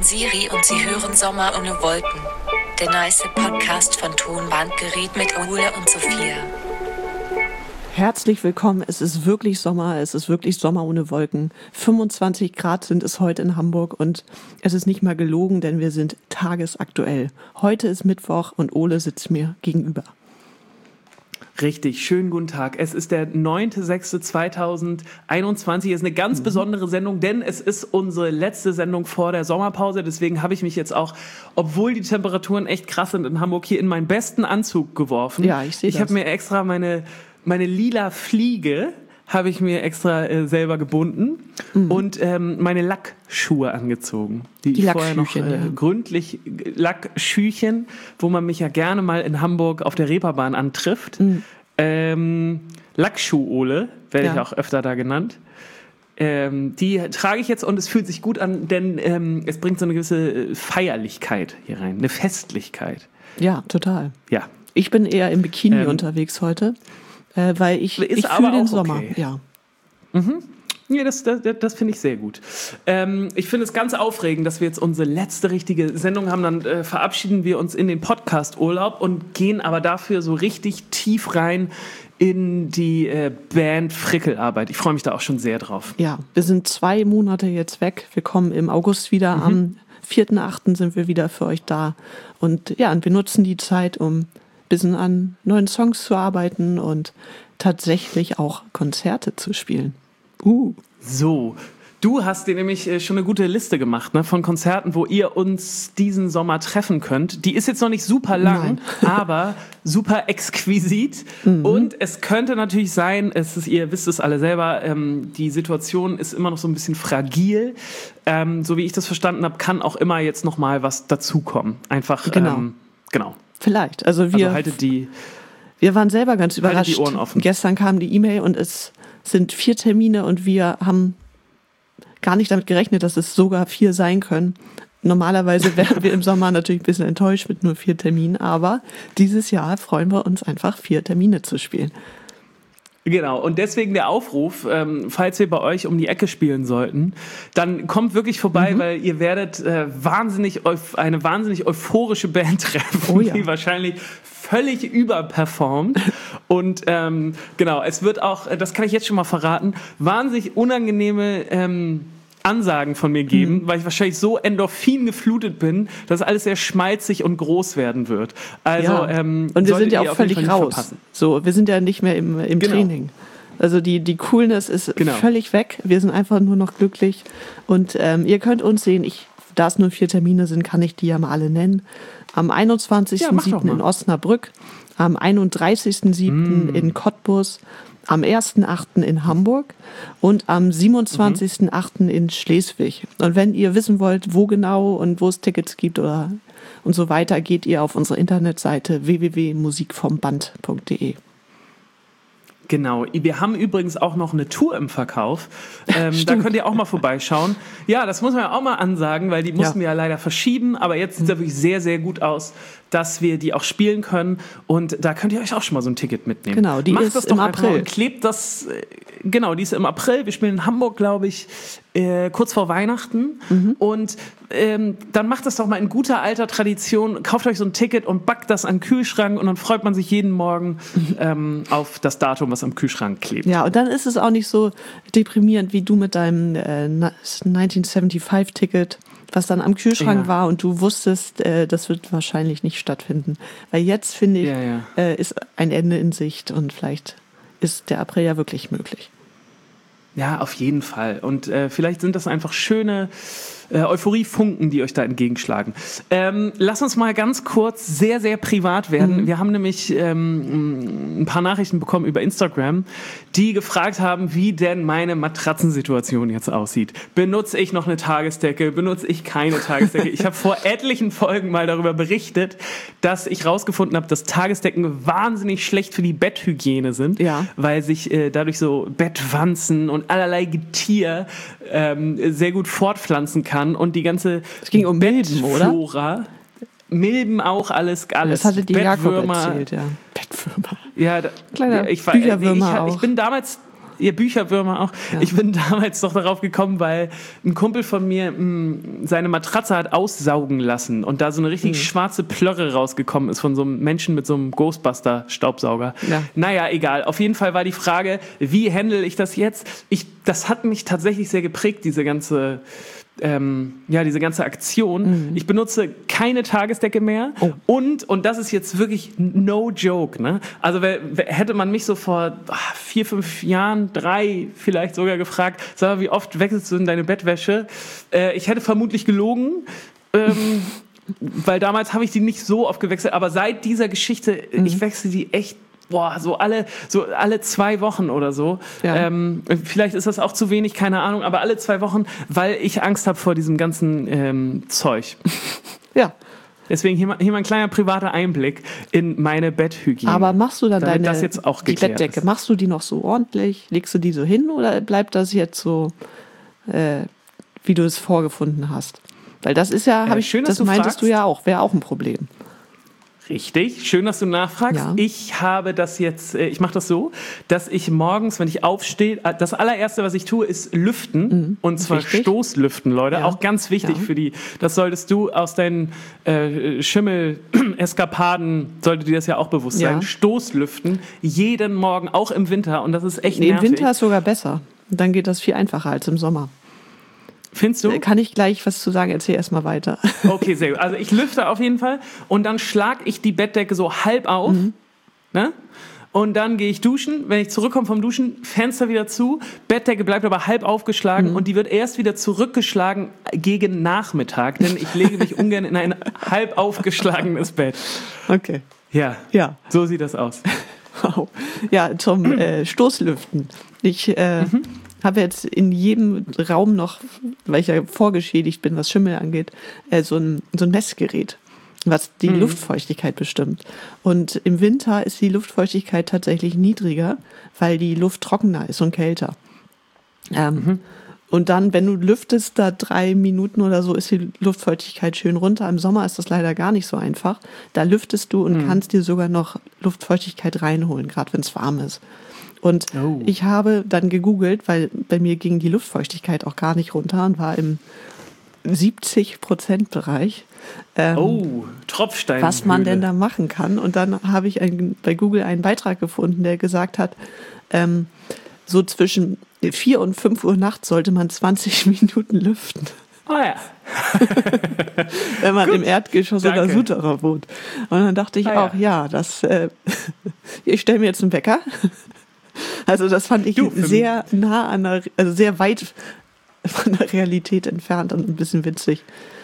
Siri und Sie hören Sommer ohne Wolken. Der nice Podcast von Tonbandgerät mit Ole und Sophia. Herzlich willkommen, es ist wirklich Sommer ohne Wolken. 25 Grad sind es heute in Hamburg und es ist nicht mal gelogen, denn wir sind tagesaktuell. Heute ist Mittwoch und Ole sitzt mir gegenüber. Richtig, schönen guten Tag. Es ist der 9.6.2021. Es ist eine ganz besondere Sendung, denn es ist unsere letzte Sendung vor der Sommerpause. Deswegen habe ich mich jetzt auch, obwohl die Temperaturen echt krass sind in Hamburg, hier in meinen besten Anzug geworfen. Ja, ich sehe das. Ich habe mir extra meine lila Fliege habe ich mir extra selber gebunden und meine Lackschuhe angezogen. Die ich vorher noch gründlich, Lackschüchen, wo man mich ja gerne mal in Hamburg auf der Reeperbahn antrifft. Lackschuh-Ole werde ich auch öfter da genannt. Die trage ich jetzt und es fühlt sich gut an, denn es bringt so eine gewisse Feierlichkeit hier rein, eine Festlichkeit. Ja, total. Ja. Ich bin eher im Bikini unterwegs heute. Weil ich fühle den Sommer. Okay. Ja. Ja, das finde ich sehr gut. Ich finde es ganz aufregend, dass wir jetzt unsere letzte richtige Sendung haben. Dann verabschieden wir uns in den Podcast-Urlaub und gehen aber dafür so richtig tief rein in die Band Frickelarbeit. Ich freue mich da auch schon sehr drauf. Ja, wir sind 2 Monate jetzt weg. Wir kommen im August wieder. Am 4.8. sind wir wieder für euch da. Und ja, und wir nutzen die Zeit, um bisschen an neuen Songs zu arbeiten und tatsächlich auch Konzerte zu spielen. So, du hast dir nämlich schon eine gute Liste gemacht, ne, von Konzerten, wo ihr uns diesen Sommer treffen könnt. Die ist jetzt noch nicht super lang, aber super exquisit. Und es könnte natürlich sein, ihr wisst es alle selber, die Situation ist immer noch so ein bisschen fragil. So wie ich das verstanden habe, kann auch immer jetzt noch mal was dazukommen. Einfach, genau. Vielleicht. Also wir waren selber ganz überrascht. Die Ohren offen. Gestern kam die E-Mail und es sind 4 Termine und wir haben gar nicht damit gerechnet, dass es sogar 4 sein können. Normalerweise wären wir im Sommer natürlich ein bisschen enttäuscht mit nur 4 Terminen, aber dieses Jahr freuen wir uns einfach 4 Termine zu spielen. Genau, und deswegen der Aufruf, falls wir bei euch um die Ecke spielen sollten, dann kommt wirklich vorbei, weil ihr werdet eine wahnsinnig euphorische Band treffen, die wahrscheinlich völlig überperformt. Und genau, es wird auch, das kann ich jetzt schon mal verraten, wahnsinnig unangenehme Ansagen von mir geben, weil ich wahrscheinlich so Endorphin geflutet bin, dass alles sehr schmalzig und groß werden wird. Also, und wir sind ja auch völlig raus. So, wir sind ja nicht mehr im Training. Also die Coolness ist völlig weg. Wir sind einfach nur noch glücklich. Und ihr könnt uns sehen, da es nur 4 Termine sind, kann ich die ja mal alle nennen. Am 21.07. in Osnabrück, am 31.07. in Cottbus, am 1.8. in Hamburg und am 27.8. in Schleswig. Und wenn ihr wissen wollt, wo genau und wo es Tickets gibt und so weiter, geht ihr auf unsere Internetseite www.musikvomband.de. Genau, wir haben übrigens auch noch eine Tour im Verkauf. Da könnt ihr auch mal vorbeischauen. Ja, das muss man ja auch mal ansagen, weil die mussten wir ja leider verschieben. Aber jetzt sieht es wirklich sehr, sehr gut aus, dass wir die auch spielen können. Und da könnt ihr euch auch schon mal so ein Ticket mitnehmen. Genau, die ist im April. Klebt das, die ist im April. Wir spielen in Hamburg, glaube ich, kurz vor Weihnachten. Und dann macht das doch mal in guter alter Tradition. Kauft euch so ein Ticket und backt das an den Kühlschrank. Und dann freut man sich jeden Morgen auf das Datum, was am Kühlschrank klebt. Ja, und dann ist es auch nicht so deprimierend wie du mit deinem 1975-Ticket, was dann am Kühlschrank war und du wusstest, das wird wahrscheinlich nicht stattfinden. Weil jetzt, finde ich, ist ein Ende in Sicht und vielleicht ist der April ja wirklich möglich. Ja, auf jeden Fall. Und vielleicht sind das einfach schöne Euphoriefunken, die euch da entgegenschlagen. Lass uns mal ganz kurz sehr, sehr privat werden. Wir haben nämlich ein paar Nachrichten bekommen über Instagram, die gefragt haben, wie denn meine Matratzensituation jetzt aussieht. Benutze ich noch eine Tagesdecke? Benutze ich keine Tagesdecke? Ich habe vor etlichen Folgen mal darüber berichtet, dass ich rausgefunden habe, dass Tagesdecken wahnsinnig schlecht für die Betthygiene sind, weil sich dadurch so Bettwanzen und allerlei Getier sehr gut fortpflanzen kann und die ganze Bettflora, oder? Milben auch, alles. Das hatte die Jakob erzählt, ja. Bettwürmer. Ja, kleiner ich Bücherwürmer ich bin damals ihr Bücherwürmer auch. Ja. Ich bin damals doch darauf gekommen, weil ein Kumpel von mir seine Matratze hat aussaugen lassen und da so eine richtig schwarze Plörre rausgekommen ist von so einem Menschen mit so einem Ghostbuster-Staubsauger. Ja. Naja, egal. Auf jeden Fall war die Frage, wie handle ich das jetzt? Das hat mich tatsächlich sehr geprägt, diese ganze Aktion. Ich benutze keine Tagesdecke mehr und das ist jetzt wirklich no joke, ne? Also hätte man mich so vor 4, 5 Jahren, 3 vielleicht sogar gefragt, sag mal, wie oft wechselst du denn deine Bettwäsche? Ich hätte vermutlich gelogen, weil damals habe ich die nicht so oft gewechselt, aber seit dieser Geschichte, ich wechsle die echt so alle 2 Wochen oder so. Ja. Vielleicht ist das auch zu wenig, keine Ahnung, aber alle 2 Wochen, weil ich Angst habe vor diesem ganzen Zeug. Ja. Deswegen hier mal ein kleiner privater Einblick in meine Betthygiene. Aber machst du dann die Bettdecke, machst du die noch so ordentlich? Legst du die so hin oder bleibt das jetzt so, wie du es vorgefunden hast? Weil das ist ja, das meintest du ja auch, wäre auch ein Problem. Richtig, schön, dass du nachfragst. Ja. Ich habe das jetzt, ich mache das so, dass ich morgens, wenn ich aufstehe, das allererste, was ich tue, ist lüften. Und zwar richtig. Stoßlüften, Leute. Ja. Auch ganz wichtig für die, das solltest du aus deinen Schimmel-Eskapaden, sollte dir das ja auch bewusst sein. Stoßlüften, jeden Morgen, auch im Winter. Und das ist echt nervig. Im Winter ist sogar besser. Dann geht das viel einfacher als im Sommer. Findest du? Kann ich gleich was zu sagen? Erzähl erst mal weiter. Okay, sehr gut. Also ich lüfte auf jeden Fall und dann schlage ich die Bettdecke so halb auf. Ne? Und dann gehe ich duschen. Wenn ich zurückkomme vom Duschen, Fenster wieder zu. Bettdecke bleibt aber halb aufgeschlagen und die wird erst wieder zurückgeschlagen gegen Nachmittag, denn ich lege mich ungern in ein halb aufgeschlagenes Bett. Okay. Ja. So sieht das aus. Wow. Ja, zum Stoßlüften. Ich habe jetzt in jedem Raum noch, weil ich ja vorgeschädigt bin, was Schimmel angeht, so ein Messgerät, was die Luftfeuchtigkeit bestimmt. Und im Winter ist die Luftfeuchtigkeit tatsächlich niedriger, weil die Luft trockener ist und kälter. Und dann, wenn du lüftest, da 3 Minuten oder so, ist die Luftfeuchtigkeit schön runter. Im Sommer ist das leider gar nicht so einfach. Da lüftest du und kannst dir sogar noch Luftfeuchtigkeit reinholen, gerade wenn es warm ist. Und ich habe dann gegoogelt, weil bei mir ging die Luftfeuchtigkeit auch gar nicht runter und war im 70%-Bereich. Tropfsteinhöhle. Was man denn da machen kann. Und dann habe ich bei Google einen Beitrag gefunden, der gesagt hat, so zwischen 4 und 5 Uhr nachts sollte man 20 Minuten lüften. Oh ja. Wenn man im Erdgeschoss oder Souterrain wohnt. Und dann dachte ich ich stelle mir jetzt einen Wecker. Also das fand ich sehr nah also sehr weit von der Realität entfernt und ein bisschen witzig.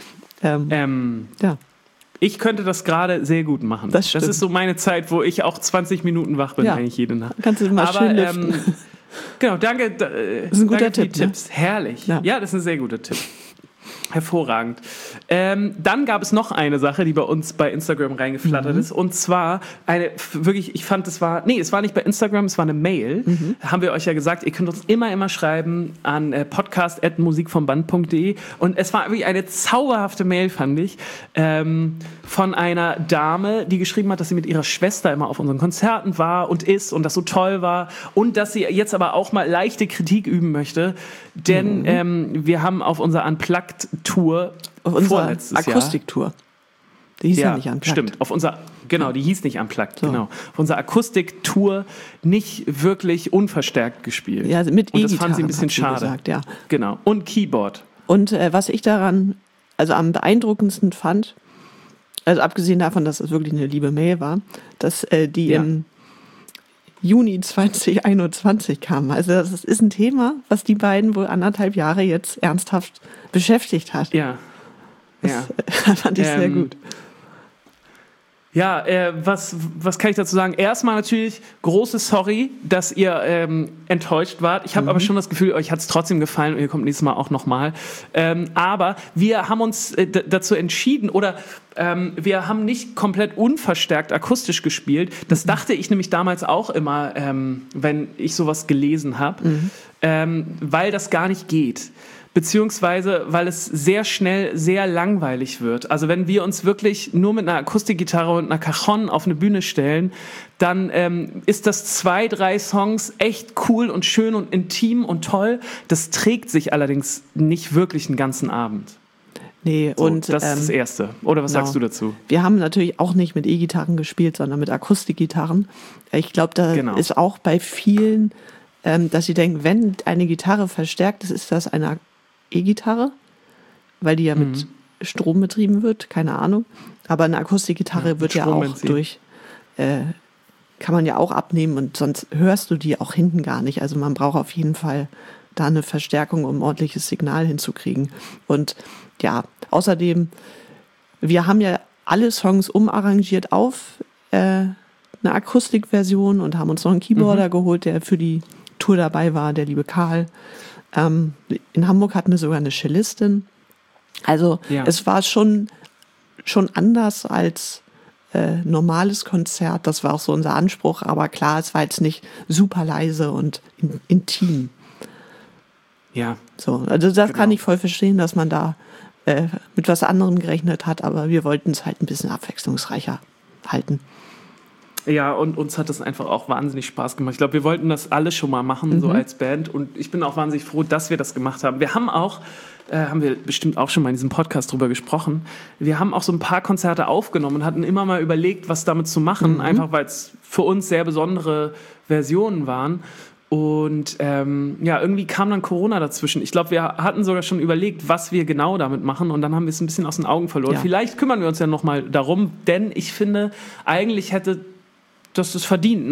Ich könnte das gerade sehr gut machen. Das ist so meine Zeit, wo ich auch 20 Minuten wach bin, eigentlich jede Nacht. Kannst du mal schön lüften. Genau, danke. Das ist ein guter Tipp. Tipps. Herrlich. Ja, das ist ein sehr guter Tipp. Hervorragend. Dann gab es noch eine Sache, die bei uns bei Instagram reingeflattert ist. Und zwar es war nicht bei Instagram, es war eine Mail. Haben wir euch ja gesagt, ihr könnt uns immer schreiben an podcast@musikvomband.de. Und es war wirklich eine zauberhafte Mail, fand ich, von einer Dame, die geschrieben hat, dass sie mit ihrer Schwester immer auf unseren Konzerten war und ist und das so toll war. Und dass sie jetzt aber auch mal leichte Kritik üben möchte. Denn wir haben auf unserer Unplugged-Tour vorletztes Akustiktour. Die hieß ja nicht Unplugged. Stimmt, die hieß nicht Unplugged, genau. Auf unserer Akustiktour nicht wirklich unverstärkt gespielt. Ja, mit E-Gitarren. Und das fand sie ein bisschen schade. Gesagt, ja. Genau. Und Keyboard. Und was ich daran am beeindruckendsten fand, also abgesehen davon, dass es wirklich eine liebe Mail war, dass die im Juni 2021 kam. Also das ist ein Thema, was die beiden wohl 1,5 Jahre jetzt ernsthaft beschäftigt hat. Ja. Das fand ich sehr gut. Ja, was kann ich dazu sagen? Erstmal natürlich großes Sorry, dass ihr enttäuscht wart. Ich habe aber schon das Gefühl, euch hat es trotzdem gefallen und ihr kommt nächstes Mal auch nochmal. Aber wir haben uns dazu entschieden, oder wir haben nicht komplett unverstärkt akustisch gespielt. Das dachte ich nämlich damals auch immer, wenn ich sowas gelesen habe, weil das gar nicht geht. beziehungsweise weil es sehr schnell sehr langweilig wird. Also wenn wir uns wirklich nur mit einer Akustikgitarre und einer Cajon auf eine Bühne stellen, dann ist das 2, 3 Songs echt cool und schön und intim und toll. Das trägt sich allerdings nicht wirklich einen ganzen Abend. Nee, so, und das ist das Erste. Oder was sagst du dazu? Wir haben natürlich auch nicht mit E-Gitarren gespielt, sondern mit Akustikgitarren. Ich glaube, da ist auch bei vielen, dass sie denken, wenn eine Gitarre verstärkt ist, ist das eine E-Gitarre, weil die ja mit Strom betrieben wird, keine Ahnung. Aber eine Akustikgitarre wird ja auch durch, kann man ja auch abnehmen und sonst hörst du die auch hinten gar nicht. Also man braucht auf jeden Fall da eine Verstärkung, um ein ordentliches Signal hinzukriegen. Und ja, außerdem, wir haben ja alle Songs umarrangiert auf eine Akustikversion und haben uns noch einen Keyboarder geholt, der für die Tour dabei war, der liebe Karl. In Hamburg hatten wir sogar eine Cellistin. Also es war schon anders als normales Konzert. Das war auch so unser Anspruch. Aber klar, es war jetzt nicht super leise und intim. Ja. So, also das kann ich voll verstehen, dass man da mit was anderem gerechnet hat, aber wir wollten es halt ein bisschen abwechslungsreicher halten. Ja, und uns hat das einfach auch wahnsinnig Spaß gemacht. Ich glaube, wir wollten das alle schon mal machen, so als Band. Und ich bin auch wahnsinnig froh, dass wir das gemacht haben. Wir haben auch, haben wir bestimmt auch schon mal in diesem Podcast drüber gesprochen, wir haben auch so ein paar Konzerte aufgenommen und hatten immer mal überlegt, was damit zu machen, einfach weil es für uns sehr besondere Versionen waren. Und irgendwie kam dann Corona dazwischen. Ich glaube, wir hatten sogar schon überlegt, was wir genau damit machen. Und dann haben wir es ein bisschen aus den Augen verloren. Ja. Vielleicht kümmern wir uns ja nochmal darum. Denn ich finde, eigentlich hätte das verdient,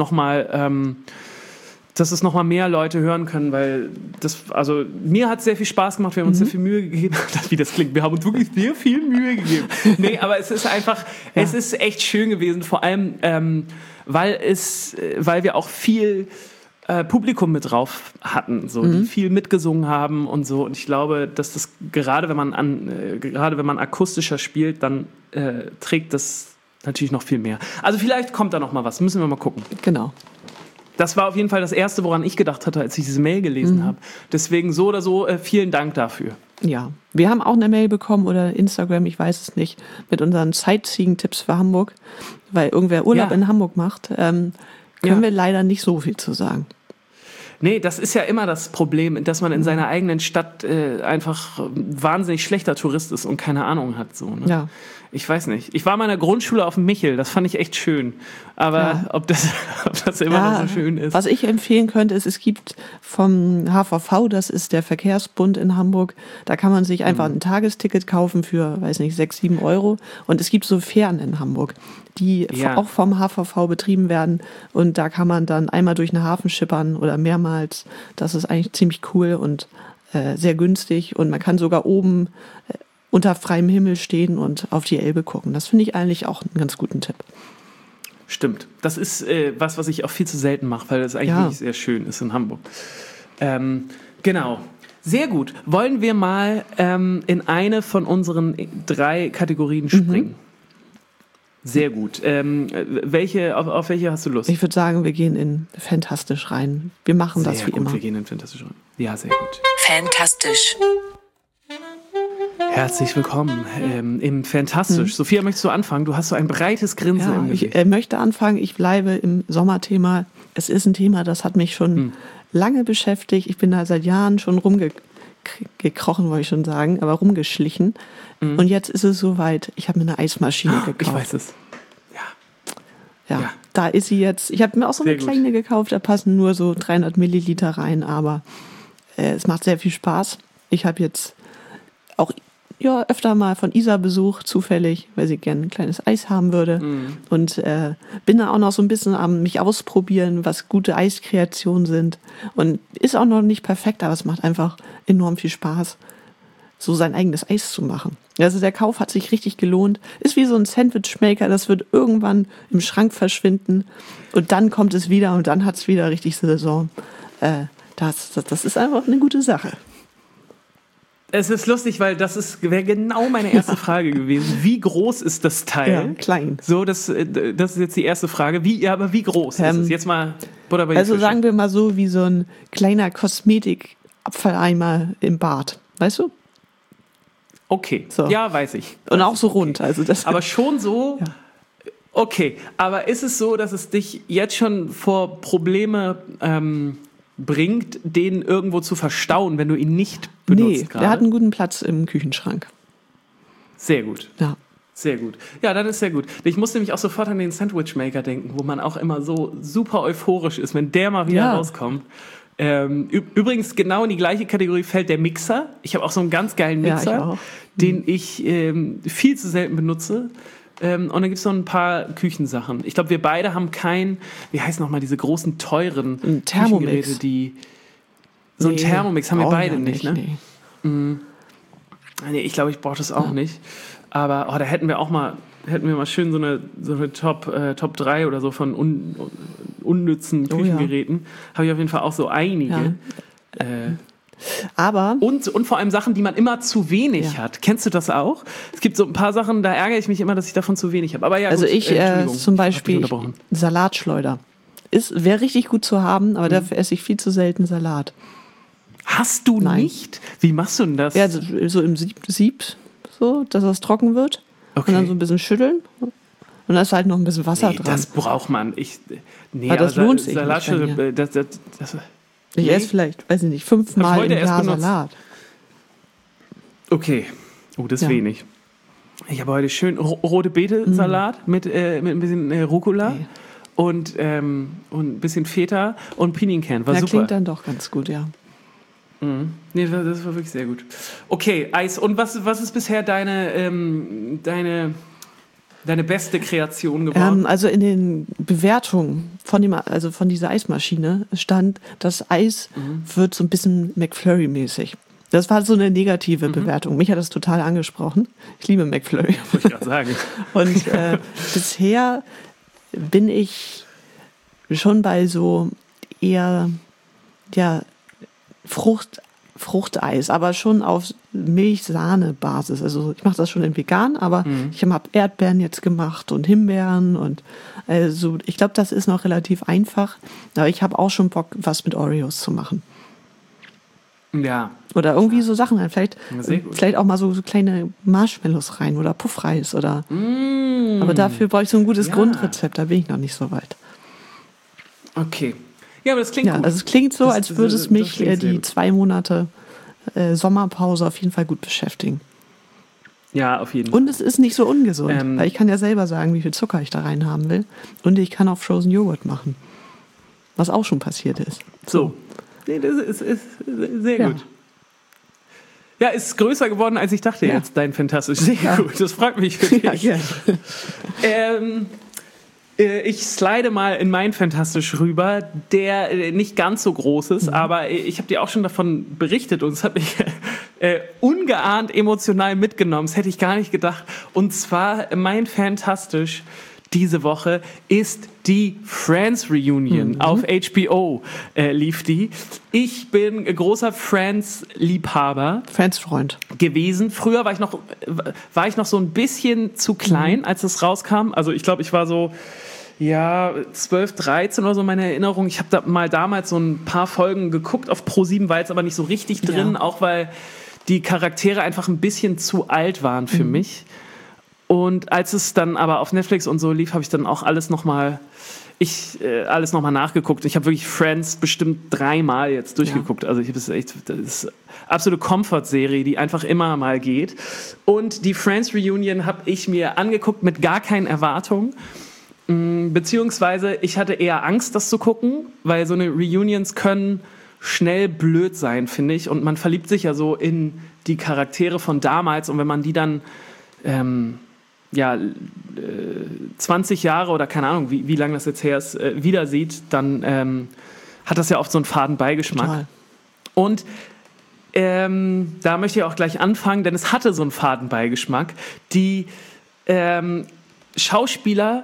dass es nochmal mehr Leute hören können. Weil mir hat es sehr viel Spaß gemacht. Wir haben uns sehr viel Mühe gegeben. Wie das klingt, wir haben uns wirklich sehr viel Mühe gegeben. Nee, aber es ist einfach, es ist echt schön gewesen. Vor allem, weil wir auch viel Publikum mit drauf hatten, so, die viel mitgesungen haben und so. Und ich glaube, dass das gerade wenn man akustischer spielt, dann trägt das natürlich noch viel mehr. Also vielleicht kommt da noch mal was, müssen wir mal gucken. Genau. Das war auf jeden Fall das Erste, woran ich gedacht hatte, als ich diese Mail gelesen habe. Deswegen so oder so, vielen Dank dafür. Ja, wir haben auch eine Mail bekommen oder Instagram, ich weiß es nicht, mit unseren Sightseeing-Tipps für Hamburg, weil irgendwer Urlaub in Hamburg macht. Können wir leider nicht so viel zu sagen. Nee, das ist ja immer das Problem, dass man in seiner eigenen Stadt einfach wahnsinnig schlechter Tourist ist und keine Ahnung hat. So, ne? Ja. Ich weiß nicht. Ich war mal in der Grundschule auf dem Michel, das fand ich echt schön. Aber ob das immer noch so schön ist. Was ich empfehlen könnte, ist, es gibt vom HVV, das ist der Verkehrsbund in Hamburg, da kann man sich einfach ein Tagesticket kaufen für, 6, 7 Euro. Und es gibt so Fähren in Hamburg, die auch vom HVV betrieben werden. Und da kann man dann einmal durch den Hafen schippern oder mehrmals. Das ist eigentlich ziemlich cool und sehr günstig. Und man kann sogar oben unter freiem Himmel stehen und auf die Elbe gucken. Das finde ich eigentlich auch einen ganz guten Tipp. Stimmt. Das ist was ich auch viel zu selten mache, weil das eigentlich wirklich sehr schön ist in Hamburg. Genau. Sehr gut. Wollen wir mal in eine von unseren 3 Kategorien springen? Sehr gut. Auf welche hast du Lust? Ich würde sagen, wir gehen in Fantastisch rein. Wir machen das wie immer. Wir gehen in Fantastisch rein. Ja, sehr gut. Fantastisch. Herzlich willkommen im Fantastisch. Sophia, möchtest du anfangen? Du hast so ein breites Grinsen im Gesicht. Ich möchte anfangen. Ich bleibe im Sommerthema. Es ist ein Thema, das hat mich schon lange beschäftigt. Ich bin da seit Jahren schon rumgekrochen, wollte ich schon sagen, aber rumgeschlichen. Und jetzt ist es soweit. Ich habe mir eine Eismaschine gekauft. Ich weiß es. Ja, da ist sie jetzt. Ich habe mir auch so eine kleine gekauft. Da passen nur so 300 Milliliter rein, aber es macht sehr viel Spaß. Ich habe jetzt auch öfter mal von Isa Besuch, zufällig, weil sie gerne ein kleines Eis haben würde. Und bin da auch noch so ein bisschen am mich ausprobieren, was gute Eiskreationen sind. Und ist auch noch nicht perfekt, aber es macht einfach enorm viel Spaß, so sein eigenes Eis zu machen. Also der Kauf hat sich richtig gelohnt. Ist wie so ein Sandwich-Maker, das wird irgendwann im Schrank verschwinden. Und dann kommt es wieder und dann hat es wieder richtig Saison. Das ist einfach eine gute Sache. Es ist lustig, weil wäre genau meine erste Frage gewesen. Wie groß ist das Teil? Ja, klein. So, das ist jetzt die erste Frage. Aber wie groß ist es? Jetzt mal Butter bei die Also Fische. sagen wir mal so wie so ein kleiner Kosmetik-Abfalleimer im Bad. Weißt du? Okay, so. Ja, weiß ich. Und auch so rund. Okay. Also das aber schon so, ja. Okay, aber ist es so, dass es dich jetzt schon vor Probleme bringt, den irgendwo zu verstauen, wenn du ihn nicht benutzt gerade? Der hat einen guten Platz im Küchenschrank. Sehr gut. Ja. Sehr gut. Ja, dann ist sehr gut. Ich muss nämlich auch sofort an den Sandwich Maker denken, wo man auch immer so super euphorisch ist, wenn der mal wieder rauskommt. Übrigens, genau in die gleiche Kategorie fällt der Mixer. Ich habe auch so einen ganz geilen Mixer, den ich viel zu selten benutze. Und dann gibt es noch ein paar Küchensachen. Ich glaube, wir beide haben wie heißt nochmal diese großen, teuren Küchengeräte, die... So ein Thermomix haben wir beide nicht, ne? Nee, ich glaube, ich brauche das auch nicht. Aber da hätten wir mal schön so eine Top 3 oder so von unnützen Küchengeräten. Habe ich auf jeden Fall auch so einige. Ja. Aber und vor allem Sachen, die man immer zu wenig hat. Kennst du das auch? Es gibt so ein paar Sachen, da ärgere ich mich immer, dass ich davon zu wenig habe. Aber ja, also gut, zum Beispiel Salatschleuder. Wäre richtig gut zu haben, aber dafür esse ich viel zu selten Salat. Hast du nicht? Wie machst du denn das? Ja, so im Sieb so, dass das trocken wird. Okay. Und dann so ein bisschen schütteln. Und da ist halt noch ein bisschen Wasser dran. Das braucht man. Aber das lohnt sich Salatschüssel, ich esse vielleicht, weiß ich nicht, 5-mal im Jahr Salat. Okay. Oh, das ist wenig. Ich habe heute schön rote Beete-Salat mit ein bisschen Rucola und ein bisschen Feta und Pinienkern. War super. Klingt dann doch ganz gut, ja. Nee, das war wirklich sehr gut. Okay, Eis. Und was ist bisher deine beste Kreation geworden? Also in den Bewertungen von dieser Eismaschine stand, das Eis wird so ein bisschen McFlurry-mäßig. Das war so eine negative Bewertung. Mich hat das total angesprochen. Ich liebe McFlurry. Wollte ich gerade sagen. Und bisher bin ich schon bei so eher Fruchteis, aber schon auf Milch-Sahne-Basis. Also ich mache das schon in vegan, aber ich habe Erdbeeren jetzt gemacht und Himbeeren und also ich glaube, das ist noch relativ einfach. Aber ich habe auch schon Bock, was mit Oreos zu machen. Ja. Oder irgendwie so Sachen, vielleicht auch mal so kleine Marshmallows rein oder Puffreis oder. Aber dafür brauche ich so ein gutes Grundrezept, da bin ich noch nicht so weit. Okay. Ja, aber das klingt gut. Also es klingt so, als würde es mich die 2 Monate Sommerpause auf jeden Fall gut beschäftigen. Ja, auf jeden Fall. Und es ist nicht so ungesund, weil ich kann ja selber sagen, wie viel Zucker ich da rein haben will. Und ich kann auch Frozen Joghurt machen, was auch schon passiert ist. So. Nee, das ist sehr gut. Ja, ist größer geworden, als ich dachte jetzt, dein Fantastisch. Sehr gut, das freut mich für dich. Ja, ich slide mal in mein Fantastisch rüber, der nicht ganz so groß ist, aber ich habe dir auch schon davon berichtet und es hat mich ungeahnt emotional mitgenommen. Das hätte ich gar nicht gedacht. Und zwar mein Fantastisch diese Woche ist die Friends Reunion. Auf HBO lief die. Ich bin großer Friends-Liebhaber. Friends-Freund. Gewesen. Früher war ich noch so ein bisschen zu klein, als es rauskam. Also ich glaube, ich war so 12, 13 oder so meine Erinnerung. Ich habe da mal damals so ein paar Folgen geguckt auf Pro7, war jetzt aber nicht so richtig drin, auch weil die Charaktere einfach ein bisschen zu alt waren für mich. Und als es dann aber auf Netflix und so lief, habe ich dann auch alles nochmal nachgeguckt. Ich habe wirklich Friends bestimmt 3-mal jetzt durchgeguckt. Also das ist eine absolute Comfort-Serie, die einfach immer mal geht. Und die Friends Reunion habe ich mir angeguckt mit gar keinen Erwartungen. Beziehungsweise ich hatte eher Angst, das zu gucken, weil so eine Reunions können schnell blöd sein, finde ich. Und man verliebt sich ja so in die Charaktere von damals. Und wenn man die dann 20 Jahre oder keine Ahnung, wie lange das jetzt her ist, wieder sieht, dann hat das ja oft so einen faden Beigeschmack. Total. Und da möchte ich auch gleich anfangen, denn es hatte so einen faden Beigeschmack. Die Schauspieler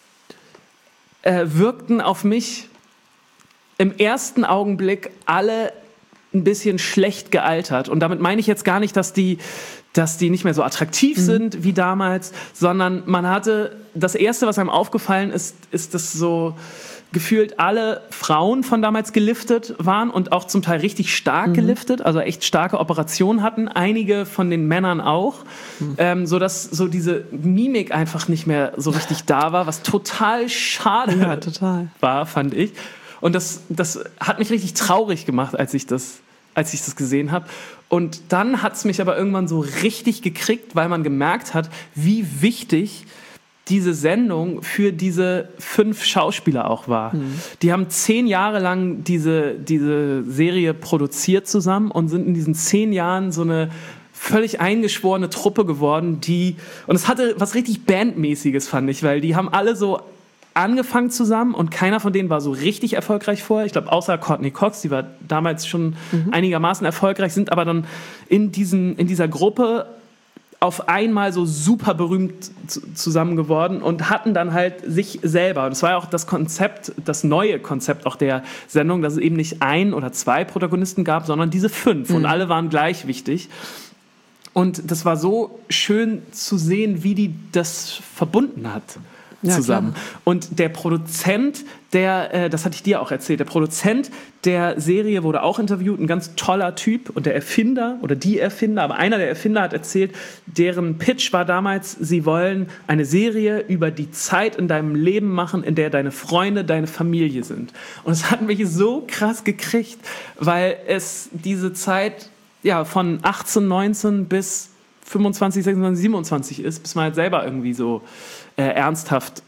wirkten auf mich im ersten Augenblick alle ein bisschen schlecht gealtert. Und damit meine ich jetzt gar nicht, dass die nicht mehr so attraktiv sind wie damals, sondern man hatte, das Erste, was einem aufgefallen ist, dass so gefühlt alle Frauen von damals geliftet waren und auch zum Teil richtig stark geliftet, also echt starke Operationen hatten, einige von den Männern auch, sodass so diese Mimik einfach nicht mehr so richtig da war, was total schade war, fand ich. Und das hat mich richtig traurig gemacht, als ich das gesehen habe. Und dann hat es mich aber irgendwann so richtig gekriegt, weil man gemerkt hat, wie wichtig diese Sendung für diese 5 Schauspieler auch war. Die haben 10 Jahre lang diese Serie produziert zusammen und sind in diesen 10 Jahren so eine völlig eingeschworene Truppe geworden, und es hatte was richtig Bandmäßiges, fand ich, weil die haben alle so angefangen zusammen und keiner von denen war so richtig erfolgreich vorher. Ich glaube, außer Courtney Cox, die war damals schon einigermaßen erfolgreich, sind aber dann in dieser Gruppe auf einmal so super berühmt zusammen geworden und hatten dann halt sich selber. Und das war ja auch das neue Konzept auch der Sendung, dass es eben nicht 1 oder 2 Protagonisten gab, sondern diese 5 und alle waren gleich wichtig. Und das war so schön zu sehen, wie die das verbunden hat. Zusammen. Klar. Und der Produzent, das hatte ich dir auch erzählt, der Produzent der Serie wurde auch interviewt, ein ganz toller Typ, und der Erfinder oder die Erfinder, aber einer der Erfinder hat erzählt, deren Pitch war damals, sie wollen eine Serie über die Zeit in deinem Leben machen, in der deine Freunde, deine Familie sind. Und es hat mich so krass gekriegt, weil es diese Zeit von 18, 19 bis 25, 26, 27 ist, bis man halt selber irgendwie so ernsthaft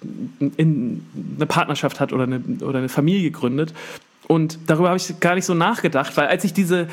in eine Partnerschaft hat oder eine Familie gründet. Und darüber habe ich gar nicht so nachgedacht, weil als ich diese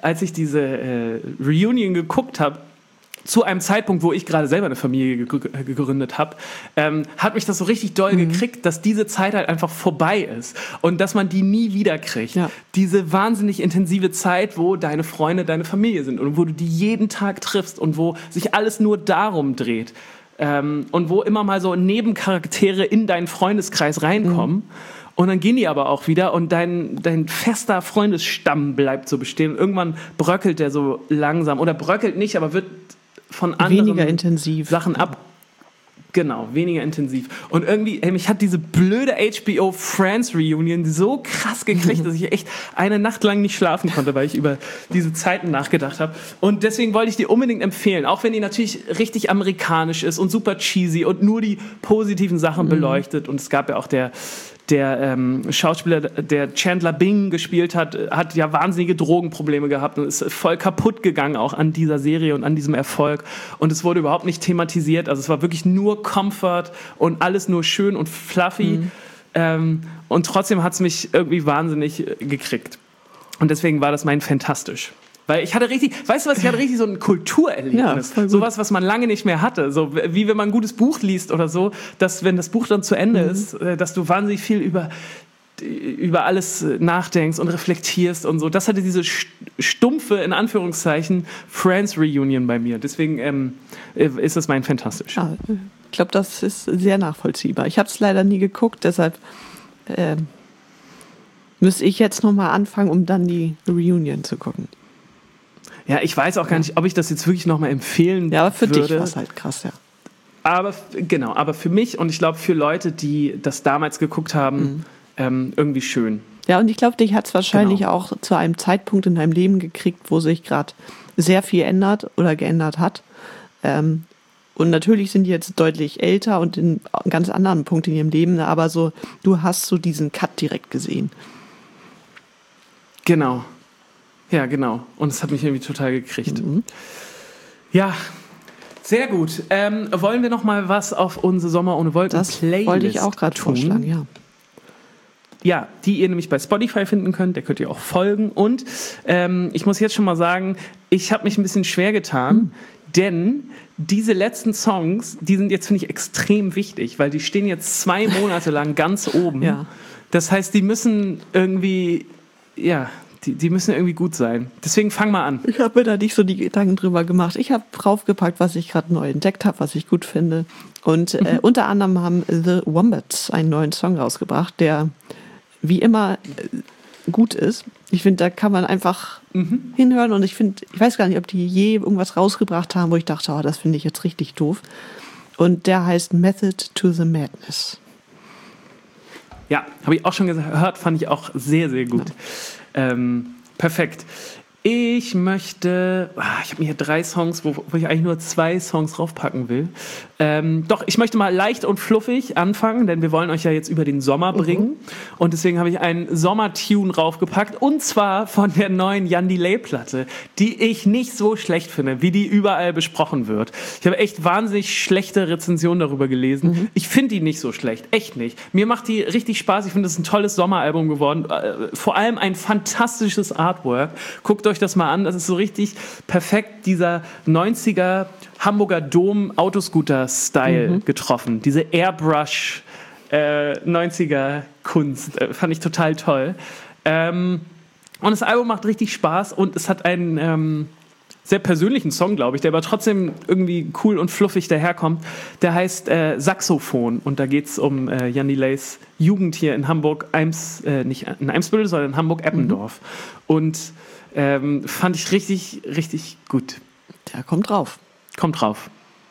Reunion geguckt habe, zu einem Zeitpunkt, wo ich gerade selber eine Familie gegründet habe, hat mich das so richtig doll gekriegt, dass diese Zeit halt einfach vorbei ist und dass man die nie wieder kriegt. Ja. Diese wahnsinnig intensive Zeit, wo deine Freunde deine Familie sind und wo du die jeden Tag triffst und wo sich alles nur darum dreht. Und wo immer mal so Nebencharaktere in deinen Freundeskreis reinkommen. Und dann gehen die aber auch wieder und dein fester Freundesstamm bleibt so bestehen. Und irgendwann bröckelt der so langsam. Oder bröckelt nicht, aber wird von anderen weniger intensiv. Sachen ab. Genau, weniger intensiv. Und irgendwie, mich hat diese blöde HBO Friends Reunion so krass gekriegt, dass ich echt eine Nacht lang nicht schlafen konnte, weil ich über diese Zeiten nachgedacht habe. Und deswegen wollte ich dir unbedingt empfehlen, auch wenn die natürlich richtig amerikanisch ist und super cheesy und nur die positiven Sachen beleuchtet. Und es gab ja auch der Schauspieler, der Chandler Bing gespielt hat ja wahnsinnige Drogenprobleme gehabt und ist voll kaputt gegangen auch an dieser Serie und an diesem Erfolg. Und es wurde überhaupt nicht thematisiert. Also es war wirklich nur Comfort und alles nur schön und fluffy. Und trotzdem hat es mich irgendwie wahnsinnig gekriegt. Und deswegen war das mein Fantastisch. Weil ich hatte richtig so ein Kulturerlebnis. Ja, sowas, was man lange nicht mehr hatte. So wie wenn man ein gutes Buch liest oder so, dass wenn das Buch dann zu Ende ist, dass du wahnsinnig viel über alles nachdenkst und reflektierst und so. Das hatte diese stumpfe, in Anführungszeichen, Friends Reunion bei mir. Deswegen ist das mein Fantastisch. Ja, ich glaube, das ist sehr nachvollziehbar. Ich habe es leider nie geguckt, deshalb müsste ich jetzt nochmal anfangen, um dann die Reunion zu gucken. Ja, ich weiß auch gar nicht, ob ich das jetzt wirklich nochmal empfehlen würde. Ja, aber für dich war es halt krass, ja. Aber für mich und ich glaube für Leute, die das damals geguckt haben, irgendwie schön. Ja, und ich glaube, dich hat es wahrscheinlich auch zu einem Zeitpunkt in deinem Leben gekriegt, wo sich gerade sehr viel ändert oder geändert hat. Und natürlich sind die jetzt deutlich älter und in einem ganz anderen Punkt in ihrem Leben, aber so, du hast so diesen Cut direkt gesehen. Genau. Ja, genau. Und es hat mich irgendwie total gekriegt. Ja, sehr gut. Wollen wir noch mal was auf unsere Sommer ohne Wolken Playlist Das wollte ich auch gerade vorschlagen, ja. Ja, die ihr nämlich bei Spotify finden könnt. Der könnt ihr auch folgen. Und ich muss jetzt schon mal sagen, ich habe mich ein bisschen schwer getan, denn diese letzten Songs, die sind jetzt, finde ich, extrem wichtig, weil die stehen jetzt 2 Monate lang ganz oben. Ja. Das heißt, die müssen irgendwie, die müssen irgendwie gut sein. Deswegen fang mal an. Ich habe mir da nicht so die Gedanken drüber gemacht. Ich habe draufgepackt, was ich gerade neu entdeckt habe, was ich gut finde. Und unter anderem haben The Wombats einen neuen Song rausgebracht, der wie immer gut ist. Ich finde, da kann man einfach hinhören. Und ich weiß gar nicht, ob die je irgendwas rausgebracht haben, wo ich dachte, das finde ich jetzt richtig doof. Und der heißt Method to the Madness. Ja, habe ich auch schon gehört, fand ich auch sehr, sehr gut. Ja. Perfekt. Ich möchte, ich habe mir hier 3 Songs, wo ich eigentlich nur 2 Songs draufpacken will. Doch, ich möchte mal leicht und fluffig anfangen, denn wir wollen euch ja jetzt über den Sommer bringen. Und deswegen habe ich einen Sommer-Tune draufgepackt, und zwar von der neuen Jan Delay-Platte, die ich nicht so schlecht finde, wie die überall besprochen wird. Ich habe echt wahnsinnig schlechte Rezensionen darüber gelesen. Ich finde die nicht so schlecht, echt nicht. Mir macht die richtig Spaß, ich finde, es ist ein tolles Sommeralbum geworden. Vor allem ein fantastisches Artwork. Guckt euch das mal an, das ist so richtig perfekt dieser 90er Hamburger Dom Autoscooter-Style getroffen. Diese Airbrush 90er Kunst, fand ich total toll. Und das Album macht richtig Spaß und es hat einen sehr persönlichen Song, glaube ich, der aber trotzdem irgendwie cool und fluffig daherkommt. Der heißt Saxophon und da geht es um Jan Delays Jugend hier in Hamburg, nicht in Eimsbüttel, sondern in Hamburg-Eppendorf. Und fand ich richtig, richtig gut. Der kommt drauf. Kommt drauf.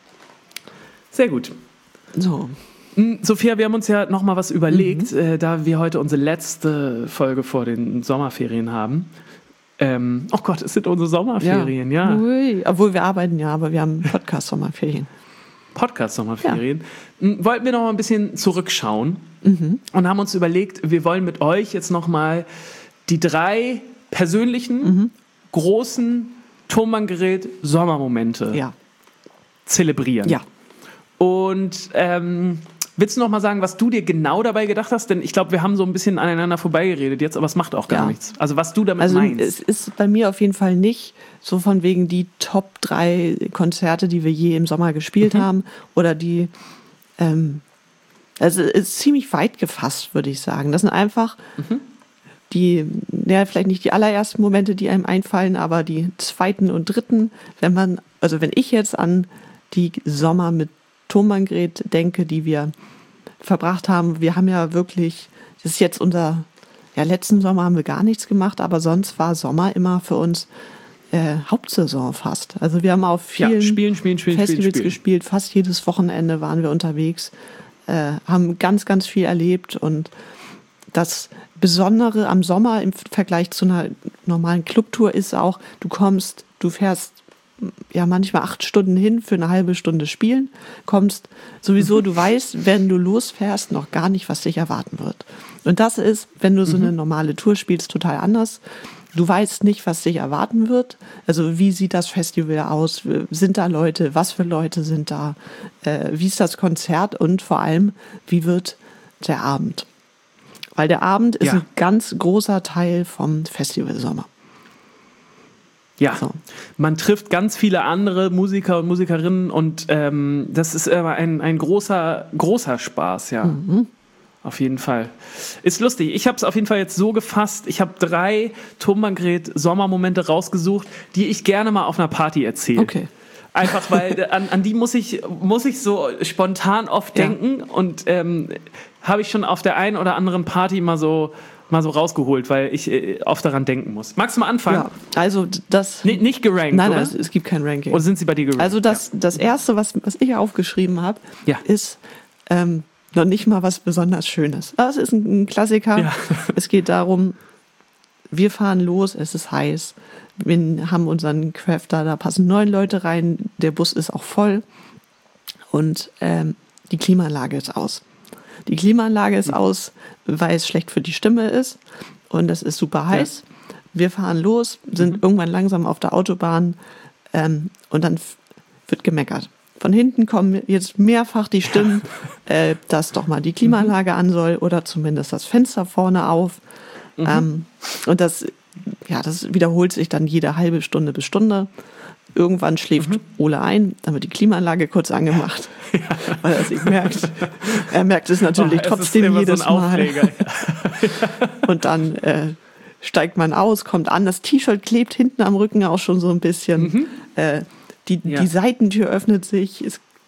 Sehr gut. So. Sophia, wir haben uns ja noch mal was überlegt, da wir heute unsere letzte Folge vor den Sommerferien haben. Oh Gott, es sind unsere Sommerferien, ja. Ui, obwohl wir arbeiten ja, aber wir haben Podcast-Sommerferien. Podcast-Sommerferien. Ja. Wollten wir noch mal ein bisschen zurückschauen und haben uns überlegt, wir wollen mit euch jetzt noch mal die 3 persönlichen, großen Tonbandgerät-Sommermomente zelebrieren. Ja. Und willst du noch mal sagen, was du dir genau dabei gedacht hast? Denn ich glaube, wir haben so ein bisschen aneinander vorbeigeredet jetzt, aber es macht auch gar nichts. Also was du damit meinst. Es ist bei mir auf jeden Fall nicht so von wegen die Top 3 Konzerte, die wir je im Sommer gespielt haben oder die, also es ist ziemlich weit gefasst, würde ich sagen. Das sind einfach vielleicht nicht die allerersten Momente, die einem einfallen, aber die 2. und 3., wenn ich jetzt an die Sommer mit Tonbandgerät denke, die wir verbracht haben, wir haben ja wirklich, das ist jetzt letzten Sommer haben wir gar nichts gemacht, aber sonst war Sommer immer für uns Hauptsaison fast. Also wir haben auf vielen Festivals gespielt, fast jedes Wochenende waren wir unterwegs, haben ganz, ganz viel erlebt und das Besondere am Sommer im Vergleich zu einer normalen Clubtour ist auch, du fährst ja manchmal 8 Stunden hin für eine halbe Stunde spielen, kommst sowieso, du weißt, wenn du losfährst, noch gar nicht, was dich erwarten wird. Und das ist, wenn du so eine normale Tour spielst, total anders. Du weißt nicht, was dich erwarten wird. Also wie sieht das Festival aus? Sind da Leute? Was für Leute sind da? Wie ist das Konzert? Und vor allem, wie wird der Abend? Weil der Abend ist ein ganz großer Teil vom Festivalsommer. Ja, man trifft ganz viele andere Musiker und Musikerinnen und das ist immer ein großer, großer Spaß, ja. Auf jeden Fall. Ist lustig. Ich habe es auf jeden Fall jetzt so gefasst. Ich habe 3 Tonbandgerät-Sommermomente rausgesucht, die ich gerne mal auf einer Party erzähle. Okay. Einfach, weil an die muss ich so spontan oft denken und habe ich schon auf der einen oder anderen Party mal so rausgeholt, weil ich oft daran denken muss. Magst du mal anfangen? Ja, also das... Nicht gerankt, Nein, oder? Es gibt kein Ranking. Oder sind sie bei dir gerankt? Also das Erste, was ich aufgeschrieben habe, ist noch nicht mal was besonders Schönes. Aber es ist ein Klassiker. Ja. Es geht darum, wir fahren los, es ist heiß. Wir haben unseren Crafter, da passen 9 Leute rein, der Bus ist auch voll und die Klimaanlage ist aus. Die Klimaanlage ist aus, weil es schlecht für die Stimme ist und es ist super heiß. Ja. Wir fahren los, sind irgendwann langsam auf der Autobahn und dann wird gemeckert. Von hinten kommen jetzt mehrfach die Stimmen, dass doch mal die Klimaanlage an soll oder zumindest das Fenster vorne auf. Und das wiederholt sich dann jede halbe Stunde bis Stunde. Irgendwann schläft Ole ein, dann wird die Klimaanlage kurz angemacht, weil er es nicht merkt. Er merkt es natürlich trotzdem jedes so Mal. Und dann steigt man aus, kommt an, das T-Shirt klebt hinten am Rücken auch schon so ein bisschen. Die Seitentür öffnet sich,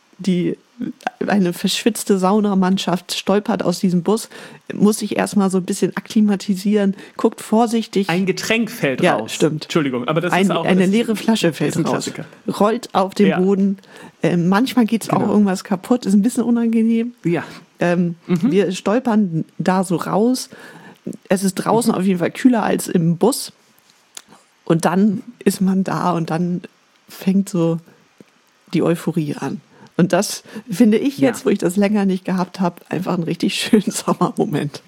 eine verschwitzte Saunamannschaft stolpert aus diesem Bus, muss sich erstmal so ein bisschen akklimatisieren, guckt vorsichtig. Ein Getränk fällt raus. Ja, stimmt. Entschuldigung, aber das ist auch... Eine leere Flasche fällt raus. Rollt auf den Boden. Manchmal geht es auch irgendwas kaputt, ist ein bisschen unangenehm. Ja. Wir stolpern da so raus. Es ist draußen auf jeden Fall kühler als im Bus. Und dann ist man da und dann fängt so die Euphorie an. Und das finde ich jetzt, wo ich das länger nicht gehabt habe, einfach einen richtig schönen Sommermoment.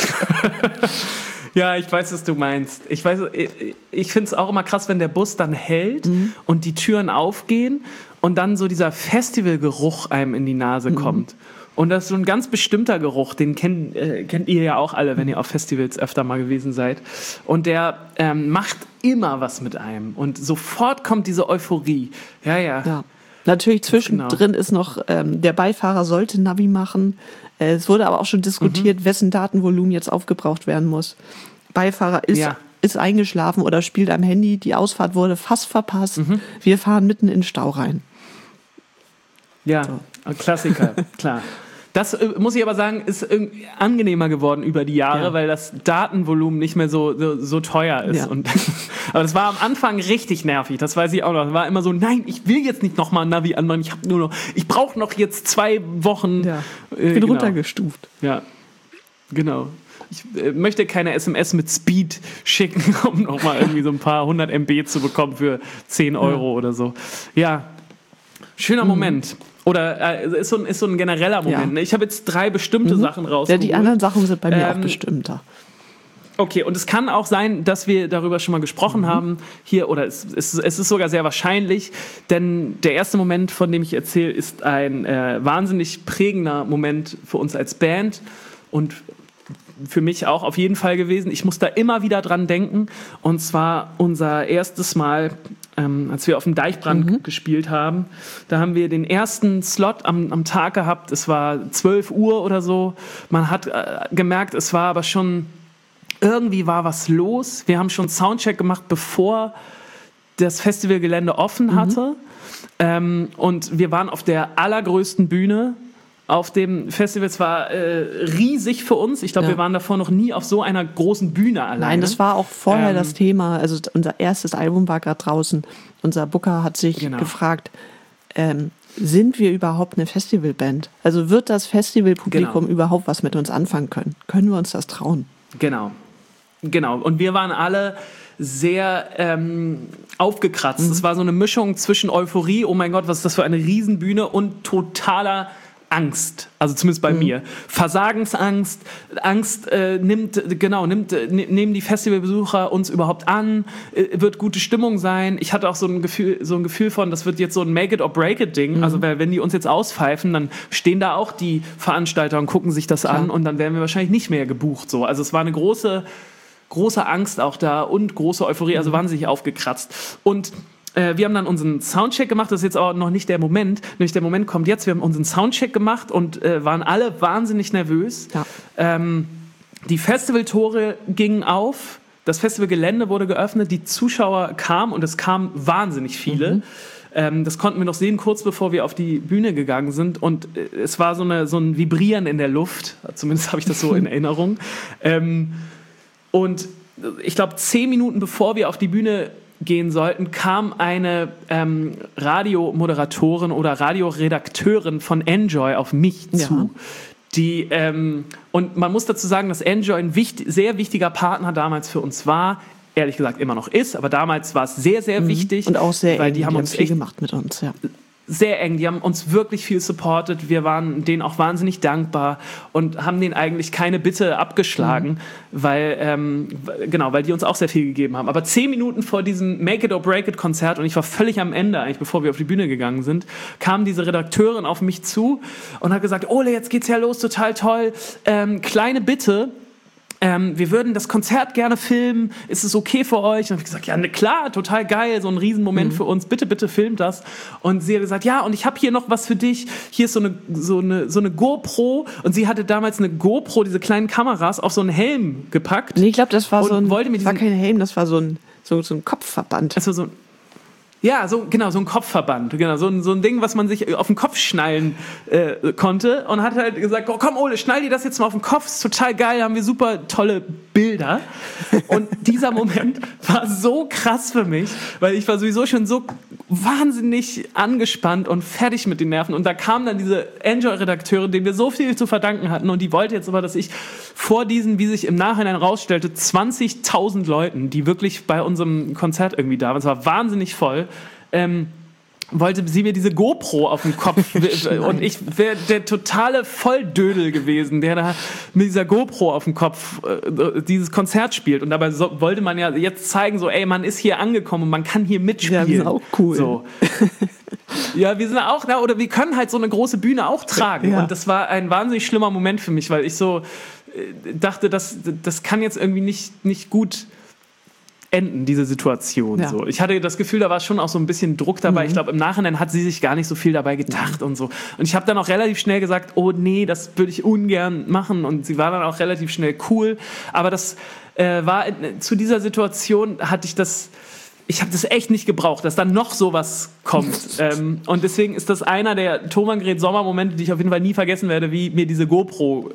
Ja, ich weiß, was du meinst. Ich finde es auch immer krass, wenn der Bus dann hält und die Türen aufgehen und dann so dieser Festivalgeruch einem in die Nase kommt. Und das ist so ein ganz bestimmter Geruch, den kennt ihr ja auch alle, wenn ihr auf Festivals öfter mal gewesen seid. Und der macht immer was mit einem. Und sofort kommt diese Euphorie. Ja. Natürlich zwischendrin ist noch, der Beifahrer sollte Navi machen. Es wurde aber auch schon diskutiert, wessen Datenvolumen jetzt aufgebraucht werden muss. Beifahrer ist eingeschlafen oder spielt am Handy. Die Ausfahrt wurde fast verpasst. Wir fahren mitten in den Stau rein. Ja, so. Klassiker, klar. Das muss ich aber sagen, ist angenehmer geworden über die Jahre, weil das Datenvolumen nicht mehr so teuer ist. Ja. Aber das war am Anfang richtig nervig, das weiß ich auch noch. Das war immer so, nein, ich will jetzt nicht nochmal ein Navi anmachen, ich brauche noch jetzt 2 Wochen. Ja. Ich bin runtergestuft. Ja, genau. Ich möchte keine SMS mit Speed schicken, um nochmal irgendwie so ein paar 100 MB zu bekommen für 10 Euro oder so. Ja, schöner Moment. Oder ist so ein genereller Moment. Ja. Ich habe jetzt 3 bestimmte Sachen rausgeholt. Ja, die anderen Sachen sind bei mir auch bestimmter. Okay, und es kann auch sein, dass wir darüber schon mal gesprochen haben hier, oder es ist sogar sehr wahrscheinlich, denn der erste Moment, von dem ich erzähle, ist ein wahnsinnig prägender Moment für uns als Band und für mich auch auf jeden Fall gewesen. Ich muss da immer wieder dran denken, und zwar unser erstes Mal, als wir auf dem Deichbrand gespielt haben. Da haben wir den ersten Slot am Tag gehabt. Es war 12 Uhr oder so. Man hat gemerkt, es war aber schon, irgendwie war was los. Wir haben schon Soundcheck gemacht, bevor das Festivalgelände offen hatte. Und wir waren auf der allergrößten Bühne auf dem Festival. Es war riesig für uns. Ich glaube, wir waren davor noch nie auf so einer großen Bühne alleine. Nein, das war auch vorher das Thema. Also unser erstes Album war gerade draußen. Unser Booker hat sich gefragt, sind wir überhaupt eine Festivalband? Also wird das Festivalpublikum überhaupt was mit uns anfangen können? Können wir uns das trauen? Genau. Und wir waren alle sehr aufgekratzt. Es war so eine Mischung zwischen Euphorie, oh mein Gott, was ist das für eine Riesenbühne, und totaler Angst, also zumindest bei mir. Versagensangst, nehmen die Festivalbesucher uns überhaupt an, wird gute Stimmung sein. Ich hatte auch so ein Gefühl von, das wird jetzt so ein Make-it-or-break-it-Ding, also wenn die uns jetzt auspfeifen, dann stehen da auch die Veranstalter und gucken sich das an und dann werden wir wahrscheinlich nicht mehr gebucht. So. Also es war eine große Angst auch da und große Euphorie, also wahnsinnig aufgekratzt. Und wir haben dann unseren Soundcheck gemacht, das ist jetzt auch noch nicht der Moment, nämlich der Moment kommt jetzt, wir haben unseren Soundcheck gemacht und waren alle wahnsinnig nervös. Ja. Die Festivaltore gingen auf, das Festivalgelände wurde geöffnet, die Zuschauer kamen und es kamen wahnsinnig viele. Das konnten wir noch sehen, kurz bevor wir auf die Bühne gegangen sind, und es war so ein Vibrieren in der Luft, zumindest habe ich das so in Erinnerung. Und ich glaube, 10 Minuten bevor wir auf die Bühne gehen sollten, kam eine Radiomoderatorin oder Radioredakteurin von Enjoy auf mich zu. Die, und man muss dazu sagen, dass Enjoy ein sehr wichtiger Partner damals für uns war, ehrlich gesagt immer noch ist, aber damals war es sehr, sehr wichtig. Und auch sehr weil die haben uns viel gemacht mit uns, sehr eng, die haben uns wirklich viel supportet, wir waren denen auch wahnsinnig dankbar und haben denen eigentlich keine Bitte abgeschlagen, weil die uns auch sehr viel gegeben haben. Aber 10 Minuten vor diesem Make-it-or-break-it-Konzert, und ich war völlig am Ende eigentlich, bevor wir auf die Bühne gegangen sind, kam diese Redakteurin auf mich zu und hat gesagt, Ole, jetzt geht's ja los, total toll, kleine Bitte, wir würden das Konzert gerne filmen, ist es okay für euch? Und dann habe ich gesagt, ja, klar, total geil, so ein Riesenmoment für uns, bitte filmt das. Und sie hat gesagt, ja, und ich habe hier noch was für dich, hier ist so eine GoPro, und sie hatte damals eine GoPro, diese kleinen Kameras, auf so einen Helm gepackt. Nee, ich glaube, das war war kein Helm, das war so ein Kopfverband. Also ja, so ein Kopfverband, genau, so ein Ding, was man sich auf den Kopf schnallen konnte, und hat halt gesagt, oh, komm Ole, schnall dir das jetzt mal auf den Kopf, ist total geil, haben wir super tolle Bilder. Und dieser Moment war so krass für mich, weil ich war sowieso schon so wahnsinnig angespannt und fertig mit den Nerven. Und da kam dann diese Enjoy-Redakteurin, denen wir so viel zu verdanken hatten. Und die wollte jetzt aber, dass ich vor diesen, wie sich im Nachhinein rausstellte, 20.000 Leuten, die wirklich bei unserem Konzert irgendwie da waren, es war wahnsinnig voll, wollte sie mir diese GoPro auf den Kopf und ich wäre der totale Volldödel gewesen, der da mit dieser GoPro auf dem Kopf dieses Konzert spielt. Und dabei wollte man ja jetzt zeigen, so, ey, man ist hier angekommen und man kann hier mitspielen. Ja, wir sind auch cool. So. Ja, wir sind auch da, oder wir können halt so eine große Bühne auch tragen. Ja. Und das war ein wahnsinnig schlimmer Moment für mich, weil ich so dachte, das kann jetzt irgendwie nicht gut enden, diese Situation. Ja. So. Ich hatte das Gefühl, da war schon auch so ein bisschen Druck dabei. Ich glaube, im Nachhinein hat sie sich gar nicht so viel dabei gedacht und so. Und ich habe dann auch relativ schnell gesagt, oh nee, das würde ich ungern machen. Und sie war dann auch relativ schnell cool. Aber das war zu dieser Situation ich habe das echt nicht gebraucht, dass dann noch sowas kommt. Und deswegen ist das einer der Thomann Gret Sommer-Momente, die ich auf jeden Fall nie vergessen werde, wie mir diese GoPro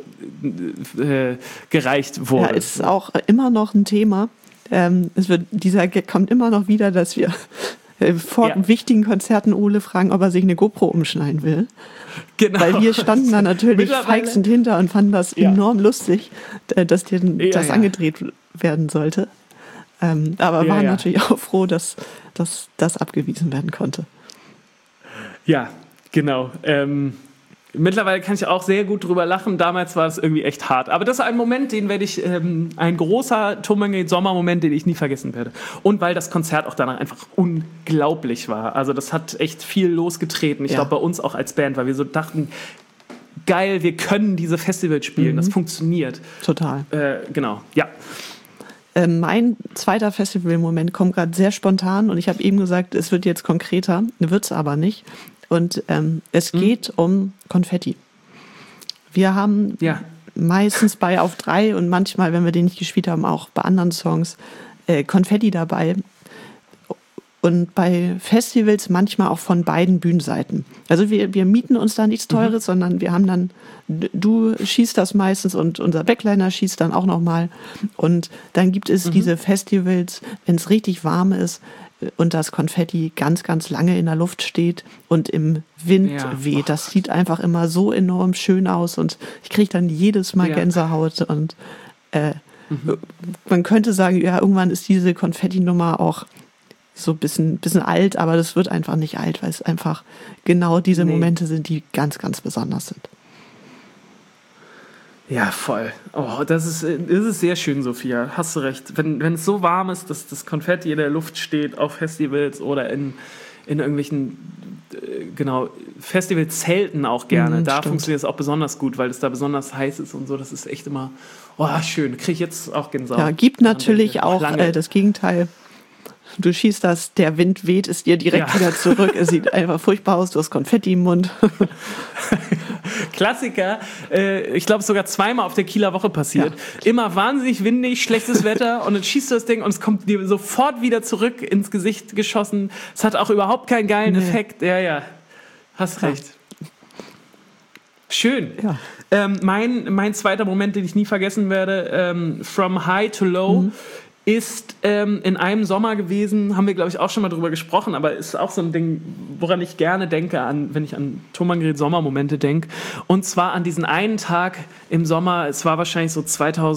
gereicht wurde. Ja, ist auch immer noch ein Thema. Dieser Gag kommt immer noch wieder, dass wir vor wichtigen Konzerten Ole fragen, ob er sich eine GoPro umschneiden will. Genau. Weil wir standen da natürlich feixend hinter und fanden das enorm lustig, dass das angedreht werden sollte. Aber waren natürlich auch froh, dass das abgewiesen werden konnte. Ja, genau. Mittlerweile kann ich auch sehr gut drüber lachen. Damals war es irgendwie echt hart. Aber das ist ein Moment, den werde ich, ein großer Thomann Gret Sommer-Moment, den ich nie vergessen werde. Und weil das Konzert auch danach einfach unglaublich war. Also das hat echt viel losgetreten. Ich glaube, bei uns auch als Band, weil wir so dachten, geil, wir können diese Festivals spielen. Das funktioniert. Total. Genau, ja. Mein zweiter Festival-Moment kommt gerade sehr spontan und ich habe eben gesagt, es wird jetzt konkreter, wird es aber nicht. Und es geht um Konfetti. Wir haben meistens bei Auf 3 und manchmal, wenn wir den nicht gespielt haben, auch bei anderen Songs Konfetti dabei. Und bei Festivals manchmal auch von beiden Bühnenseiten. Also wir mieten uns da nichts Teures, sondern wir haben dann, du schießt das meistens und unser Backliner schießt dann auch nochmal. Und dann gibt es diese Festivals, wenn es richtig warm ist und das Konfetti ganz, ganz lange in der Luft steht und im Wind weht. Das sieht einfach immer so enorm schön aus und ich kriege dann jedes Mal Gänsehaut. Und man könnte sagen, ja, irgendwann ist diese Konfetti-Nummer auch so ein bisschen alt, aber das wird einfach nicht alt, weil es einfach genau diese Momente sind, die ganz, ganz besonders sind. Ja, voll. Oh, das ist sehr schön, Sophia. Hast du recht. Wenn es so warm ist, dass das Konfetti in der Luft steht auf Festivals oder in irgendwelchen Festivalzelten auch gerne. Da funktioniert es auch besonders gut, weil es da besonders heiß ist und so. Das ist echt immer schön. Kriege ich jetzt auch Gänsehaut. Ja, gibt natürlich auch das Gegenteil. Du schießt der Wind weht es dir direkt wieder zurück. Es sieht einfach furchtbar aus, du hast Konfetti im Mund. Klassiker, ich glaube, es ist sogar zweimal auf der Kieler Woche passiert. Ja. Immer wahnsinnig windig, schlechtes Wetter und dann schießt du das Ding und es kommt dir sofort wieder zurück ins Gesicht geschossen. Es hat auch überhaupt keinen geilen Effekt. Ja, hast recht. Schön. Ja. Mein zweiter Moment, den ich nie vergessen werde, From High to Low, ist in einem Sommer gewesen, haben wir, glaube ich, auch schon mal drüber gesprochen, aber ist auch so ein Ding, woran ich gerne denke, wenn ich an Thomann Gret Sommer-Momente denke. Und zwar an diesen einen Tag im Sommer, es war wahrscheinlich so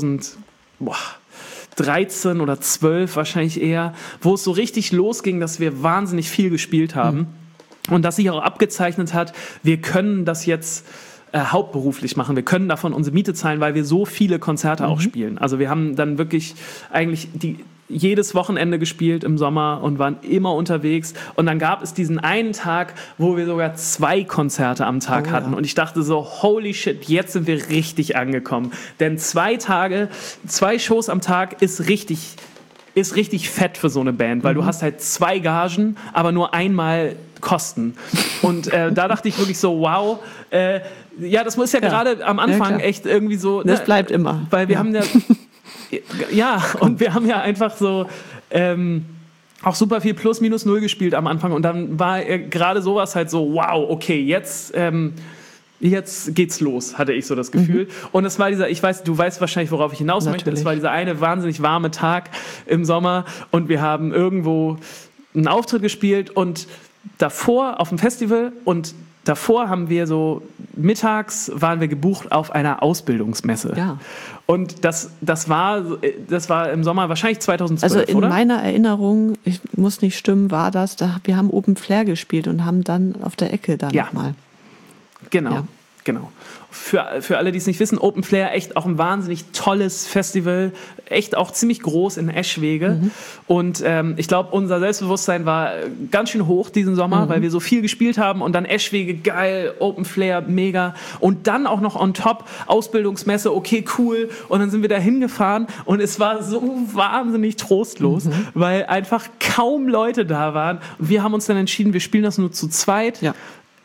2013 oder 12 wahrscheinlich eher, wo es so richtig losging, dass wir wahnsinnig viel gespielt haben. Und dass sich auch abgezeichnet hat, wir können das jetzt hauptberuflich machen. Wir können davon unsere Miete zahlen, weil wir so viele Konzerte auch spielen. Also wir haben dann wirklich eigentlich jedes Wochenende gespielt im Sommer und waren immer unterwegs. Und dann gab es diesen einen Tag, wo wir sogar 2 Konzerte am Tag hatten. Und ich dachte so, holy shit, jetzt sind wir richtig angekommen. Denn 2 Shows am Tag ist richtig fett für so eine Band, weil du hast halt 2 Gagen, aber nur einmal Kosten. Und da dachte ich wirklich so, wow, das muss ja gerade am Anfang echt irgendwie so. Das bleibt immer. Weil wir haben und wir haben ja einfach so auch super viel Plus, Minus, Null gespielt am Anfang und dann war gerade sowas halt so, wow, okay, jetzt geht's los, hatte ich so das Gefühl. Und es war du weißt wahrscheinlich, worauf ich hinaus möchte. Es war dieser eine wahnsinnig warme Tag im Sommer und wir haben irgendwo einen Auftritt gespielt und davor auf dem Festival und davor haben wir so, mittags waren wir gebucht auf einer Ausbildungsmesse. Ja. Und das war im Sommer wahrscheinlich 2012, also in oder? meiner Erinnerung, ich muss nicht stimmen, war das, wir haben Open Flair gespielt und haben dann auf der Ecke dann nochmal. Genau. Für alle, die es nicht wissen, Open Flair, echt auch ein wahnsinnig tolles Festival, echt auch ziemlich groß in Eschwege. Und ich glaube, unser Selbstbewusstsein war ganz schön hoch diesen Sommer, weil wir so viel gespielt haben und dann Eschwege, geil, Open Flair, mega. Und dann auch noch on top, Ausbildungsmesse, okay, cool. Und dann sind wir da hingefahren und es war so wahnsinnig trostlos, weil einfach kaum Leute da waren. Und wir haben uns dann entschieden, wir spielen das nur zu zweit. Ja.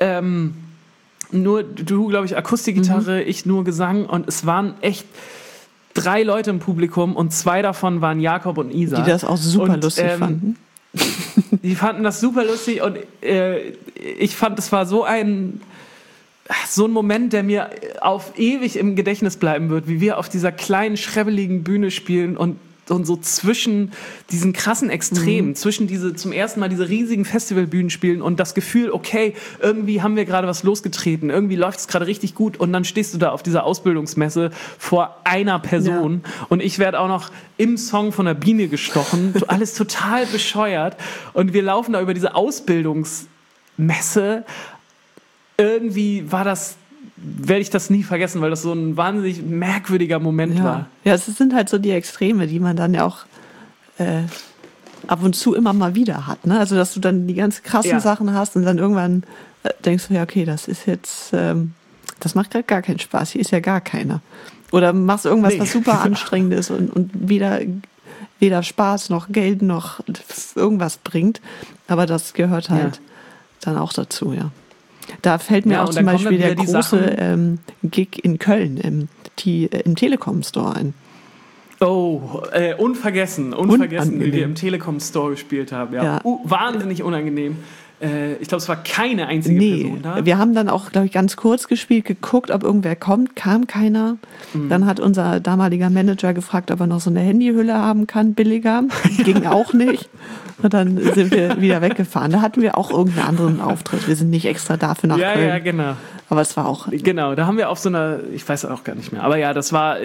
Nur du, glaube ich, Akustikgitarre, ich nur Gesang und es waren echt 3 Leute im Publikum und 2 davon waren Jakob und Isa. Die das auch super lustig fanden. Die fanden das super lustig und ich fand, es war so ein Moment, der mir auf ewig im Gedächtnis bleiben wird, wie wir auf dieser kleinen, schrebbeligen Bühne spielen und so zwischen diesen krassen Extremen, zwischen zum ersten Mal diese riesigen Festivalbühnen spielen und das Gefühl, okay, irgendwie haben wir gerade was losgetreten, irgendwie läuft es gerade richtig gut und dann stehst du da auf dieser Ausbildungsmesse vor einer Person und ich werde auch noch im Song von der Biene gestochen, alles total bescheuert und wir laufen da über diese Ausbildungsmesse. Irgendwie werde ich das nie vergessen, weil das so ein wahnsinnig merkwürdiger Moment war. Ja, es sind halt so die Extreme, die man dann ja auch ab und zu immer mal wieder hat. Ne? Also, dass du dann die ganz krassen Sachen hast und dann irgendwann denkst du, ja, okay, das ist jetzt, das macht gerade gar keinen Spaß, hier ist ja gar keiner. Oder machst irgendwas, was super anstrengend ist und weder Spaß noch Geld noch irgendwas bringt. Aber das gehört halt dann auch dazu, ja. Da fällt mir auch zum Beispiel der große Gig in Köln im Telekom Store ein. Oh, unvergessen, wie wir im Telekom Store gespielt haben. Ja. Wahnsinnig unangenehm. Ich glaube, es war keine einzige Person da. Wir haben dann auch, glaube ich, ganz kurz gespielt, geguckt, ob irgendwer kommt, kam keiner. Dann hat unser damaliger Manager gefragt, ob er noch so eine Handyhülle haben kann, billiger. Ging auch nicht. Und dann sind wir wieder weggefahren. Da hatten wir auch irgendeinen anderen Auftritt. Wir sind nicht extra dafür nach Köln. Ja, genau. Aber es war auch... Genau, da haben wir auf so einer, ich weiß auch gar nicht mehr, aber ja, das war,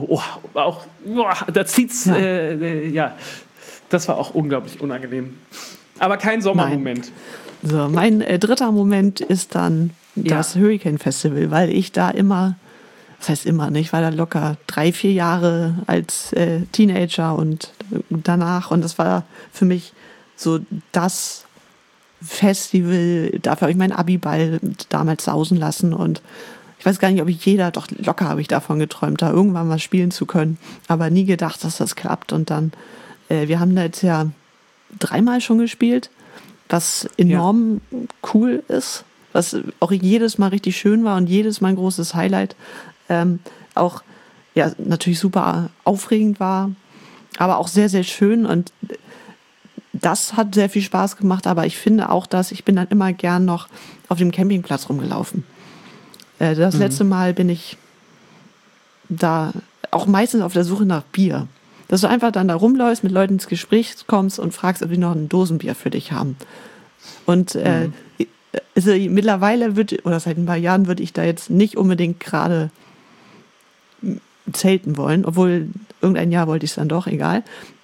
da zieht's, das war auch unglaublich unangenehm. Aber kein Sommermoment. So, mein dritter Moment ist dann das Hurricane Festival, weil ich da immer, das heißt immer nicht, ich war da locker 3-4 Jahre als Teenager und danach und das war für mich so das Festival, dafür habe ich meinen Abiball damals sausen lassen und ich weiß gar nicht, doch locker habe ich davon geträumt, da irgendwann mal spielen zu können, aber nie gedacht, dass das klappt und dann, wir haben da jetzt ja 3-mal schon gespielt, was enorm cool ist, was auch jedes Mal richtig schön war und jedes Mal ein großes Highlight, auch natürlich super aufregend war, aber auch sehr, sehr schön und das hat sehr viel Spaß gemacht, aber ich finde auch, dass ich bin dann immer gern noch auf dem Campingplatz rumgelaufen. Das letzte Mal bin ich da auch meistens auf der Suche nach Bier. Dass du einfach dann da rumläufst, mit Leuten ins Gespräch kommst und fragst, ob die noch ein Dosenbier für dich haben. Und also mittlerweile seit ein paar Jahren würde ich da jetzt nicht unbedingt gerade zelten wollen, obwohl irgendein Jahr wollte ich es dann doch, egal.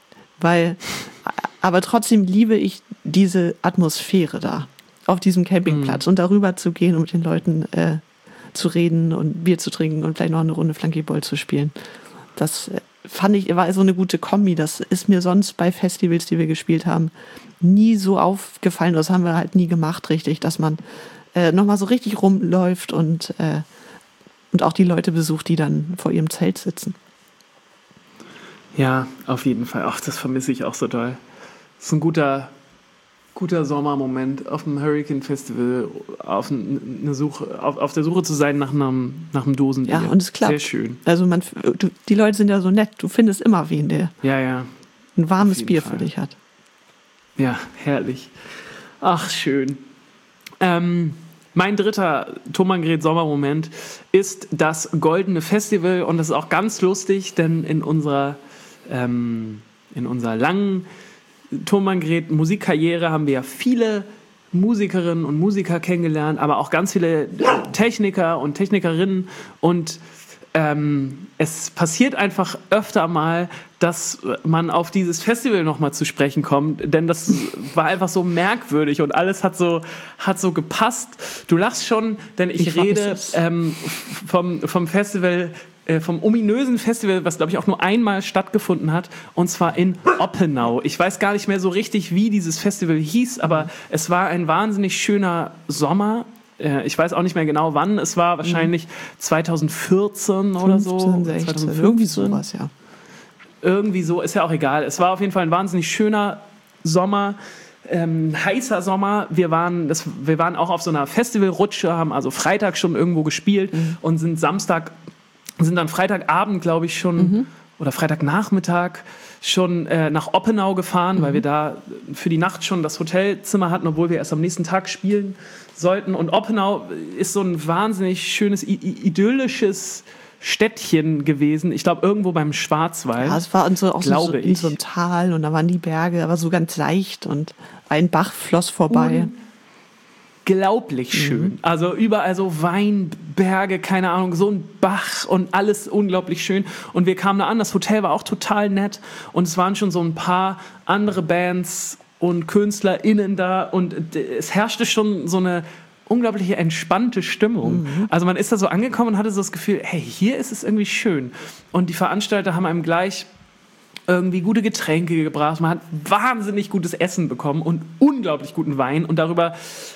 Aber trotzdem liebe ich diese Atmosphäre da, auf diesem Campingplatz und darüber zu gehen und mit den Leuten zu reden und Bier zu trinken und vielleicht noch eine Runde Flunkyball zu spielen. Das fand ich, war so eine gute Kombi. Das ist mir sonst bei Festivals, die wir gespielt haben, nie so aufgefallen. Das haben wir halt nie gemacht, richtig, dass man nochmal so richtig rumläuft und auch die Leute besucht, die dann vor ihrem Zelt sitzen. Ja, auf jeden Fall. Ach, das vermisse ich auch so doll. Das ist ein guter Sommermoment auf dem Hurricane Festival, auf der Suche zu sein nach einem Dosenbier. Ja, und es klappt. Sehr schön. Also die Leute sind ja so nett. Du findest immer wen, der ein warmes Bier für dich hat. Ja, herrlich. Ach, schön. Mein dritter Thomann Gret Sommermoment ist das Goldene Festival und das ist auch ganz lustig, denn in unserer langen Thomann Gret Musikkarriere haben wir ja viele Musikerinnen und Musiker kennengelernt, aber auch ganz viele Techniker und Technikerinnen und es passiert einfach öfter mal, dass man auf dieses Festival nochmal zu sprechen kommt, denn das war einfach so merkwürdig und alles hat so gepasst. Du lachst schon, denn ich rede vom Festival, vom ominösen Festival, was glaube ich auch nur einmal stattgefunden hat, und zwar in Oppenau. Ich weiß gar nicht mehr so richtig, wie dieses Festival hieß, aber es war ein wahnsinnig schöner Sommer. Ich weiß auch nicht mehr genau wann, es war wahrscheinlich 2014 oder so. 16, 2015. Irgendwie sowas, ja. Irgendwie so, ist ja auch egal. Es war auf jeden Fall ein wahnsinnig schöner Sommer, heißer Sommer. Wir waren auch auf so einer Festivalrutsche, haben also Freitag schon irgendwo gespielt und sind dann Freitagabend, glaube ich, schon oder Freitagnachmittag schon nach Oppenau gefahren, weil wir da für die Nacht schon das Hotelzimmer hatten, obwohl wir erst am nächsten Tag spielen sollten. Und Oppenau ist so ein wahnsinnig schönes, idyllisches Städtchen gewesen. Ich glaube, irgendwo beim Schwarzwald. Ja, es war in so einem Tal und da waren die Berge, aber so ganz leicht und ein Bach floss vorbei. Unglaublich schön. Also überall so Weinberge, keine Ahnung, so ein Bach und alles unglaublich schön. Und wir kamen da an, das Hotel war auch total nett und es waren schon so ein paar andere Bands und KünstlerInnen da und es herrschte schon so eine unglaubliche entspannte Stimmung. Also man ist da so angekommen und hatte so das Gefühl, hey, hier ist es irgendwie schön. Und die Veranstalter haben einem gleich irgendwie gute Getränke gebracht. Man hat wahnsinnig gutes Essen bekommen und unglaublich guten Wein. Und darüber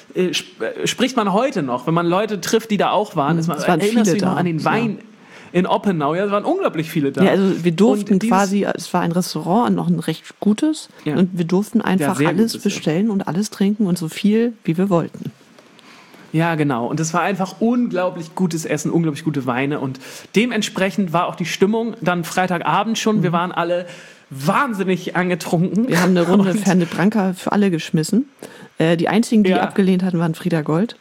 spricht man heute noch, wenn man Leute trifft, die da auch waren. Erinnerst du dich noch an den Wein in Oppenau? Ja, es waren unglaublich viele da. Ja, also wir durften quasi, es war ein Restaurant, noch ein recht gutes. Ja. Und wir durften einfach alles bestellen und alles trinken und so viel, wie wir wollten. Ja, genau. Und es war einfach unglaublich gutes Essen, unglaublich gute Weine. Und dementsprechend war auch die Stimmung dann Freitagabend schon. Wir waren alle wahnsinnig angetrunken. Wir haben eine Runde Fernet Branca für alle geschmissen. Die einzigen, die abgelehnt hatten, waren Frieda Gold.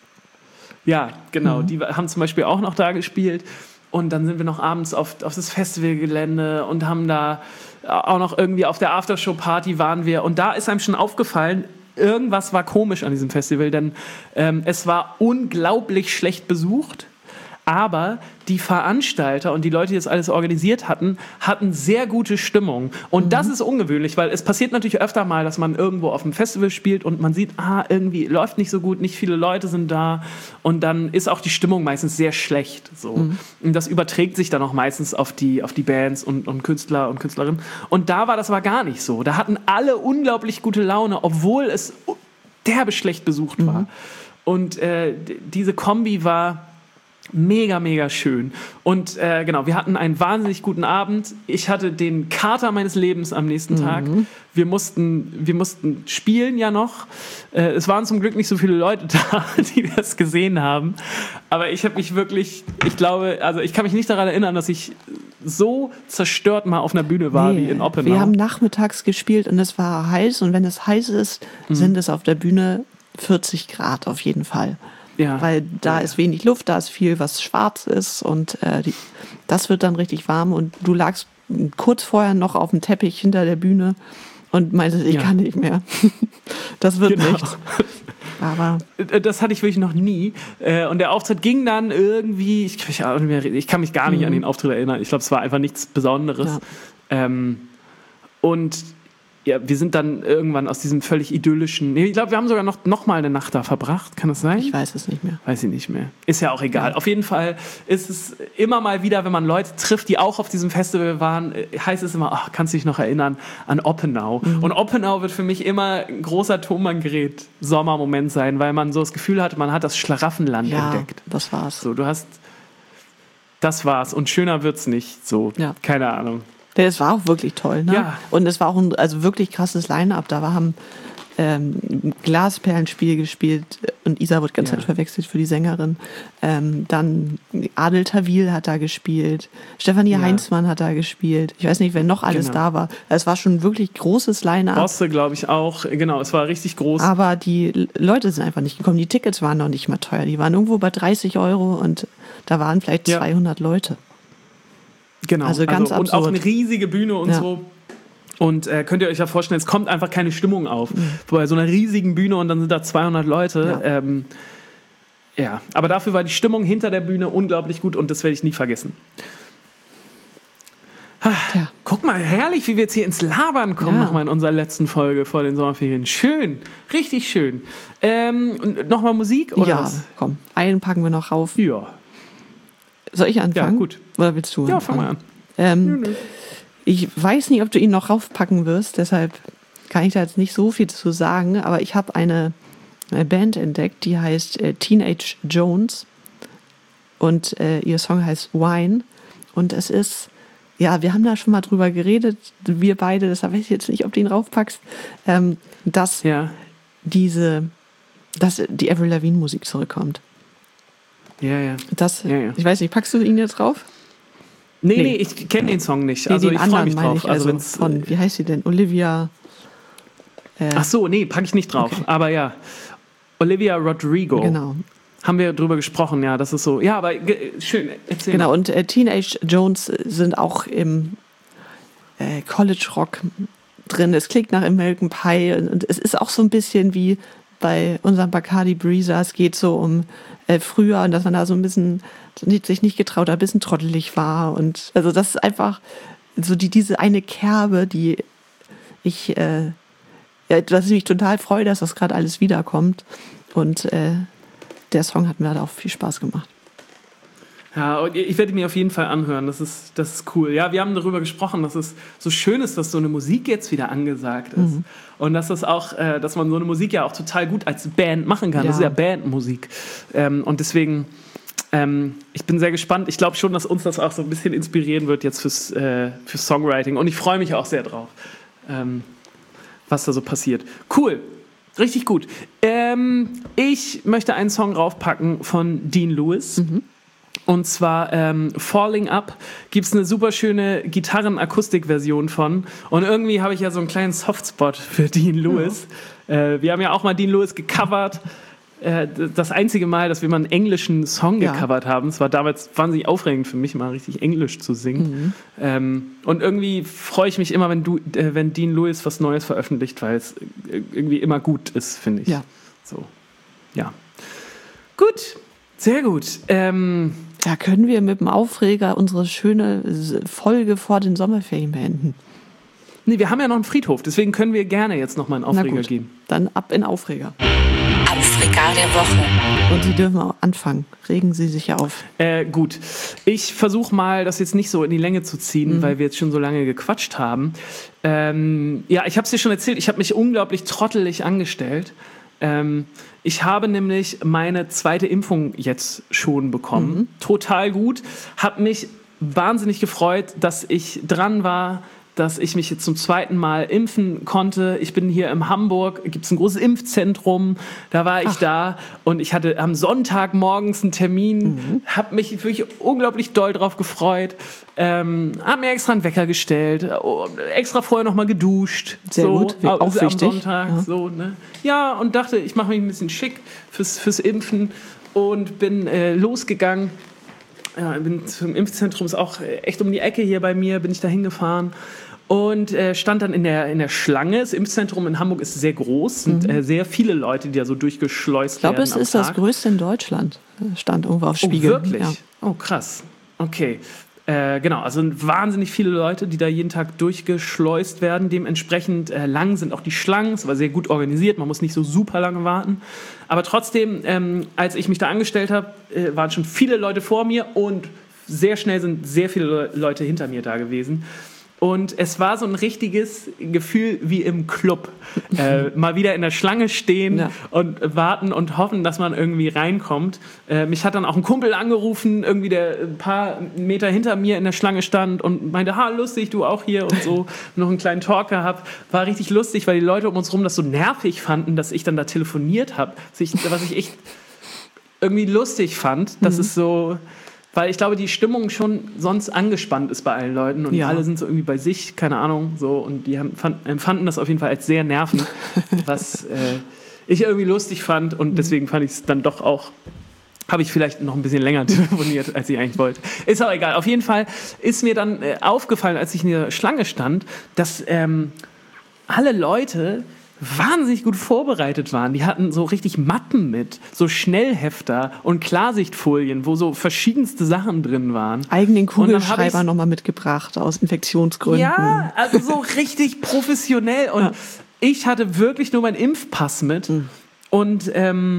Ja, genau. Die haben zum Beispiel auch noch da gespielt. Und dann sind wir noch abends auf das Festivalgelände und haben da auch noch irgendwie auf der Aftershow-Party waren wir. Und da ist einem schon aufgefallen, irgendwas war komisch an diesem Festival, denn es war unglaublich schlecht besucht, aber die Veranstalter und die Leute, die das alles organisiert hatten sehr gute Stimmung. Und das ist ungewöhnlich, weil es passiert natürlich öfter mal, dass man irgendwo auf einem Festival spielt und man sieht, irgendwie läuft nicht so gut, nicht viele Leute sind da und dann ist auch die Stimmung meistens sehr schlecht. So. Und das überträgt sich dann auch meistens auf die Bands und Künstler und Künstlerinnen. Und da war das aber gar nicht so. Da hatten alle unglaublich gute Laune, obwohl es derbe schlecht besucht war. Und diese Kombi war mega, mega schön. Und genau, wir hatten einen wahnsinnig guten Abend. Ich hatte den Kater meines Lebens am nächsten Tag. Wir mussten spielen ja noch. Es waren zum Glück nicht so viele Leute da, die das gesehen haben. Aber ich habe mich wirklich, ich glaube, also ich kann mich nicht daran erinnern, dass ich so zerstört mal auf einer Bühne war wie in Oppenau. Wir haben nachmittags gespielt und es war heiß. Und wenn es heiß ist, sind es auf der Bühne 40 Grad auf jeden Fall. Ja. Weil da ist wenig Luft, da ist viel, was schwarz ist und das wird dann richtig warm und du lagst kurz vorher noch auf dem Teppich hinter der Bühne und meintest, ich kann nicht mehr. Das wird nichts. Aber das hatte ich wirklich noch nie. Und der Auftritt ging dann irgendwie, ich kann mich gar nicht an den Auftritt erinnern. Ich glaube, es war einfach nichts Besonderes. Ja. Und ja, wir sind dann irgendwann aus diesem völlig idyllischen... Ich glaube, wir haben sogar noch mal eine Nacht da verbracht. Kann das sein? Ich weiß es nicht mehr. Weiß ich nicht mehr. Ist ja auch egal. Ja. Auf jeden Fall ist es immer mal wieder, wenn man Leute trifft, die auch auf diesem Festival waren, heißt es immer, kannst du dich noch erinnern an Oppenau. Und Oppenau wird für mich immer ein großer Thomann-Gerät-Sommermoment sein, weil man so das Gefühl hatte, man hat das Schlaraffenland entdeckt. Das war's. So, das war's. Und schöner wird's nicht. So, keine Ahnung. Es war auch wirklich toll, ne? Ja. Und es war auch ein wirklich krasses Line-Up. Da haben Glasperlenspiel gespielt und Isa wird ganz verwechselt für die Sängerin. Dann Adel Tawil hat da gespielt, Stefanie Heinzmann hat da gespielt. Ich weiß nicht, wer noch alles da war. Es war schon ein wirklich großes Line-Up. Bosse, glaube ich, auch. Genau, es war richtig groß. Aber die Leute sind einfach nicht gekommen. Die Tickets waren noch nicht mal teuer. Die waren irgendwo bei 30 € und da waren vielleicht 200 Leute. Genau, also ganz absurd. Und auch eine riesige Bühne und so. Und könnt ihr euch ja vorstellen, es kommt einfach keine Stimmung auf. Bei so einer riesigen Bühne und dann sind da 200 Leute. Ja, aber dafür war die Stimmung hinter der Bühne unglaublich gut und das werde ich nie vergessen. Ja. Guck mal, herrlich, wie wir jetzt hier ins Labern kommen, nochmal in unserer letzten Folge vor den Sommerferien. Schön, richtig schön. Nochmal Musik? Oder was? Komm, einen packen wir noch rauf. Ja. Soll ich anfangen? Ja, gut. Oder willst du anfangen? Ja, fang mal an. Ich weiß nicht, ob du ihn noch raufpacken wirst, deshalb kann ich da jetzt nicht so viel zu sagen, aber ich habe eine Band entdeckt, die heißt Teenage Jones und ihr Song heißt Wine und es ist, ja, wir haben da schon mal drüber geredet, wir beide, deshalb weiß ich jetzt nicht, ob du ihn raufpackst, dass die Avril Lavigne Musik zurückkommt. Ja. Ich weiß nicht, packst du ihn jetzt drauf? Nee, ich kenne den Song nicht. Also ich freue mich drauf. Also von, wie heißt sie denn? Olivia. Ach so, nee, packe ich nicht drauf. Okay. Aber ja, Olivia Rodrigo. Genau. Haben wir drüber gesprochen, ja, das ist so. Ja, aber schön, erzähl. Genau, und Teenage Jones sind auch im College Rock drin. Es klingt nach American Pie und es ist auch so ein bisschen wie bei unserem Bacardi Breezer. Es geht so um früher und dass man da so ein bisschen sich nicht getraut hat, ein bisschen trottelig war. Und also das ist einfach so diese eine Kerbe, die dass ich mich total freue, dass das gerade alles wiederkommt. Und der Song hat mir halt auch viel Spaß gemacht. Ja, und ich werde ihn mir auf jeden Fall anhören. Das ist cool. Ja, wir haben darüber gesprochen, dass es so schön ist, dass so eine Musik jetzt wieder angesagt ist. Mhm. Und dass das auch, dass man so eine Musik ja auch total gut als Band machen kann. Ja. Das ist ja Bandmusik. Und deswegen, ich bin sehr gespannt. Ich glaube schon, dass uns das auch so ein bisschen inspirieren wird jetzt fürs Songwriting. Und ich freue mich auch sehr drauf, was da so passiert. Cool. Richtig gut. Ich möchte einen Song raufpacken von Dean Lewis. Mhm. Und zwar Falling Up gibt es eine super schöne Gitarren-Akustik-Version von. Und irgendwie habe ich ja so einen kleinen Softspot für Dean Lewis. Ja. Wir haben ja auch mal Dean Lewis gecovert. Das einzige Mal, dass wir mal einen englischen Song gecovert haben. Es war damals wahnsinnig aufregend für mich, mal richtig Englisch zu singen. Mhm. Und irgendwie freue ich mich immer, wenn Dean Lewis was Neues veröffentlicht, weil es irgendwie immer gut ist, finde ich. Ja. So. Ja. Gut. Sehr gut. Da können wir mit dem Aufreger unsere schöne Folge vor den Sommerferien beenden. Nee, wir haben ja noch einen Friedhof, deswegen können wir gerne jetzt noch mal einen Aufreger geben. Dann ab in Aufreger. Aufreger der Woche. Und Sie dürfen auch anfangen. Regen Sie sich auf. Gut. Ich versuche mal, das jetzt nicht so in die Länge zu ziehen, weil wir jetzt schon so lange gequatscht haben. Ja, ich habe es dir schon erzählt, ich habe mich unglaublich trottelig angestellt. Ich habe nämlich meine 2. Impfung jetzt schon bekommen. Mhm. Total gut. Habe mich wahnsinnig gefreut, dass ich dran war, dass ich mich jetzt zum 2. Mal impfen konnte. Ich bin hier in Hamburg, gibt es ein großes Impfzentrum, da war ich da und ich hatte am Sonntag morgens einen Termin, habe mich wirklich unglaublich doll drauf gefreut, habe mir extra einen Wecker gestellt, extra vorher nochmal geduscht. Sehr gut, auch am wichtig. Sonntag. Ja. So, ne? Ja, und dachte, ich mache mich ein bisschen schick fürs Impfen und bin losgegangen. Ja, bin zum Impfzentrum, ist auch echt um die Ecke hier bei mir, bin ich da hingefahren und stand dann in der Schlange. Das Impfzentrum in Hamburg ist sehr groß, sind sehr viele Leute, die da so durchgeschleust werden. Ich glaube, es ist das größte in Deutschland, stand irgendwo auf Spiegel. Oh, wirklich? Ja. Oh, krass. Okay. Genau, also wahnsinnig viele Leute, die da jeden Tag durchgeschleust werden. Dementsprechend lang sind auch die Schlangen. Es war sehr gut organisiert, man muss nicht so super lange warten. Aber trotzdem, als ich mich da angestellt habe, waren schon viele Leute vor mir und sehr schnell sind sehr viele Leute hinter mir da gewesen. Und es war so ein richtiges Gefühl wie im Club. Mal wieder in der Schlange stehen und warten und hoffen, dass man irgendwie reinkommt. Mich hat dann auch ein Kumpel angerufen, irgendwie der ein paar Meter hinter mir in der Schlange stand und meinte, lustig, du auch hier und so. Noch einen kleinen Talk gehabt. War richtig lustig, weil die Leute um uns rum das so nervig fanden, dass ich dann da telefoniert habe. Was ich echt irgendwie lustig fand. Das ist so... Weil ich glaube, die Stimmung schon sonst angespannt ist bei allen Leuten und alle sind so irgendwie bei sich, keine Ahnung, so und die empfanden das auf jeden Fall als sehr nervend, was ich irgendwie lustig fand und deswegen fand ich es dann doch auch habe ich vielleicht noch ein bisschen länger telefoniert, als ich eigentlich wollte. Ist auch egal. Auf jeden Fall ist mir dann aufgefallen, als ich in der Schlange stand, dass alle Leute wahnsinnig gut vorbereitet waren. Die hatten so richtig Mappen mit, so Schnellhefter und Klarsichtfolien, wo so verschiedenste Sachen drin waren. Eigenen Kugelschreiber nochmal mitgebracht, aus Infektionsgründen. Ja, also so richtig professionell. Und ich hatte wirklich nur meinen Impfpass mit und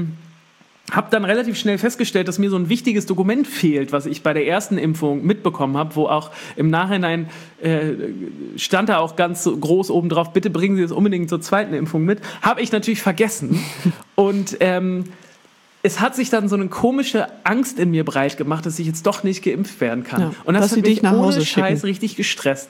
habe dann relativ schnell festgestellt, dass mir so ein wichtiges Dokument fehlt, was ich bei der ersten Impfung mitbekommen habe, wo auch im Nachhinein stand da auch ganz groß oben drauf, bitte bringen Sie es unbedingt zur zweiten Impfung mit. Habe ich natürlich vergessen. Und es hat sich dann so eine komische Angst in mir breit gemacht, dass ich jetzt doch nicht geimpft werden kann. Ja, und das hat mich nach ohne Hause Scheiß schicken. richtig gestresst.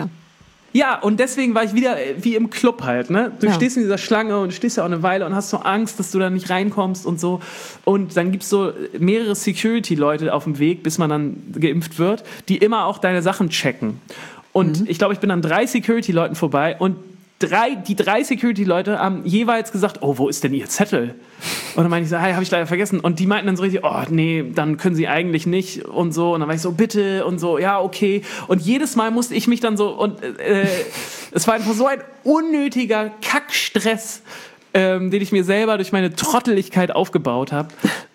Ja, und deswegen war ich wieder wie im Club halt, ne? Du stehst in dieser Schlange und stehst ja auch eine Weile und hast so Angst, dass du da nicht reinkommst und so. Und dann gibt's so mehrere Security-Leute auf dem Weg, bis man dann geimpft wird, die immer auch deine Sachen checken. Und ich glaube, ich bin an 3 Security-Leuten vorbei und die drei Security-Leute haben jeweils gesagt, oh, wo ist denn Ihr Zettel? Und dann meinte ich so, hey, habe ich leider vergessen. Und die meinten dann so richtig, oh, nee, dann können Sie eigentlich nicht und so. Und dann war ich so, bitte und so, ja, okay. Und jedes Mal musste ich mich dann so, und es war einfach so ein unnötiger Kackstress, den ich mir selber durch meine Trotteligkeit aufgebaut habe.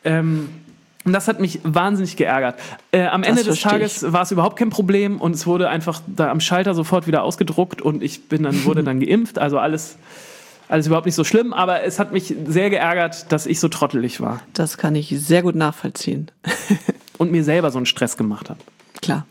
Und das hat mich wahnsinnig geärgert. Am Ende des Tages war es überhaupt kein Problem und es wurde einfach da am Schalter sofort wieder ausgedruckt und ich wurde dann geimpft. Also alles überhaupt nicht so schlimm, aber es hat mich sehr geärgert, dass ich so trottelig war. Das kann ich sehr gut nachvollziehen. Und mir selber so einen Stress gemacht habe. Klar.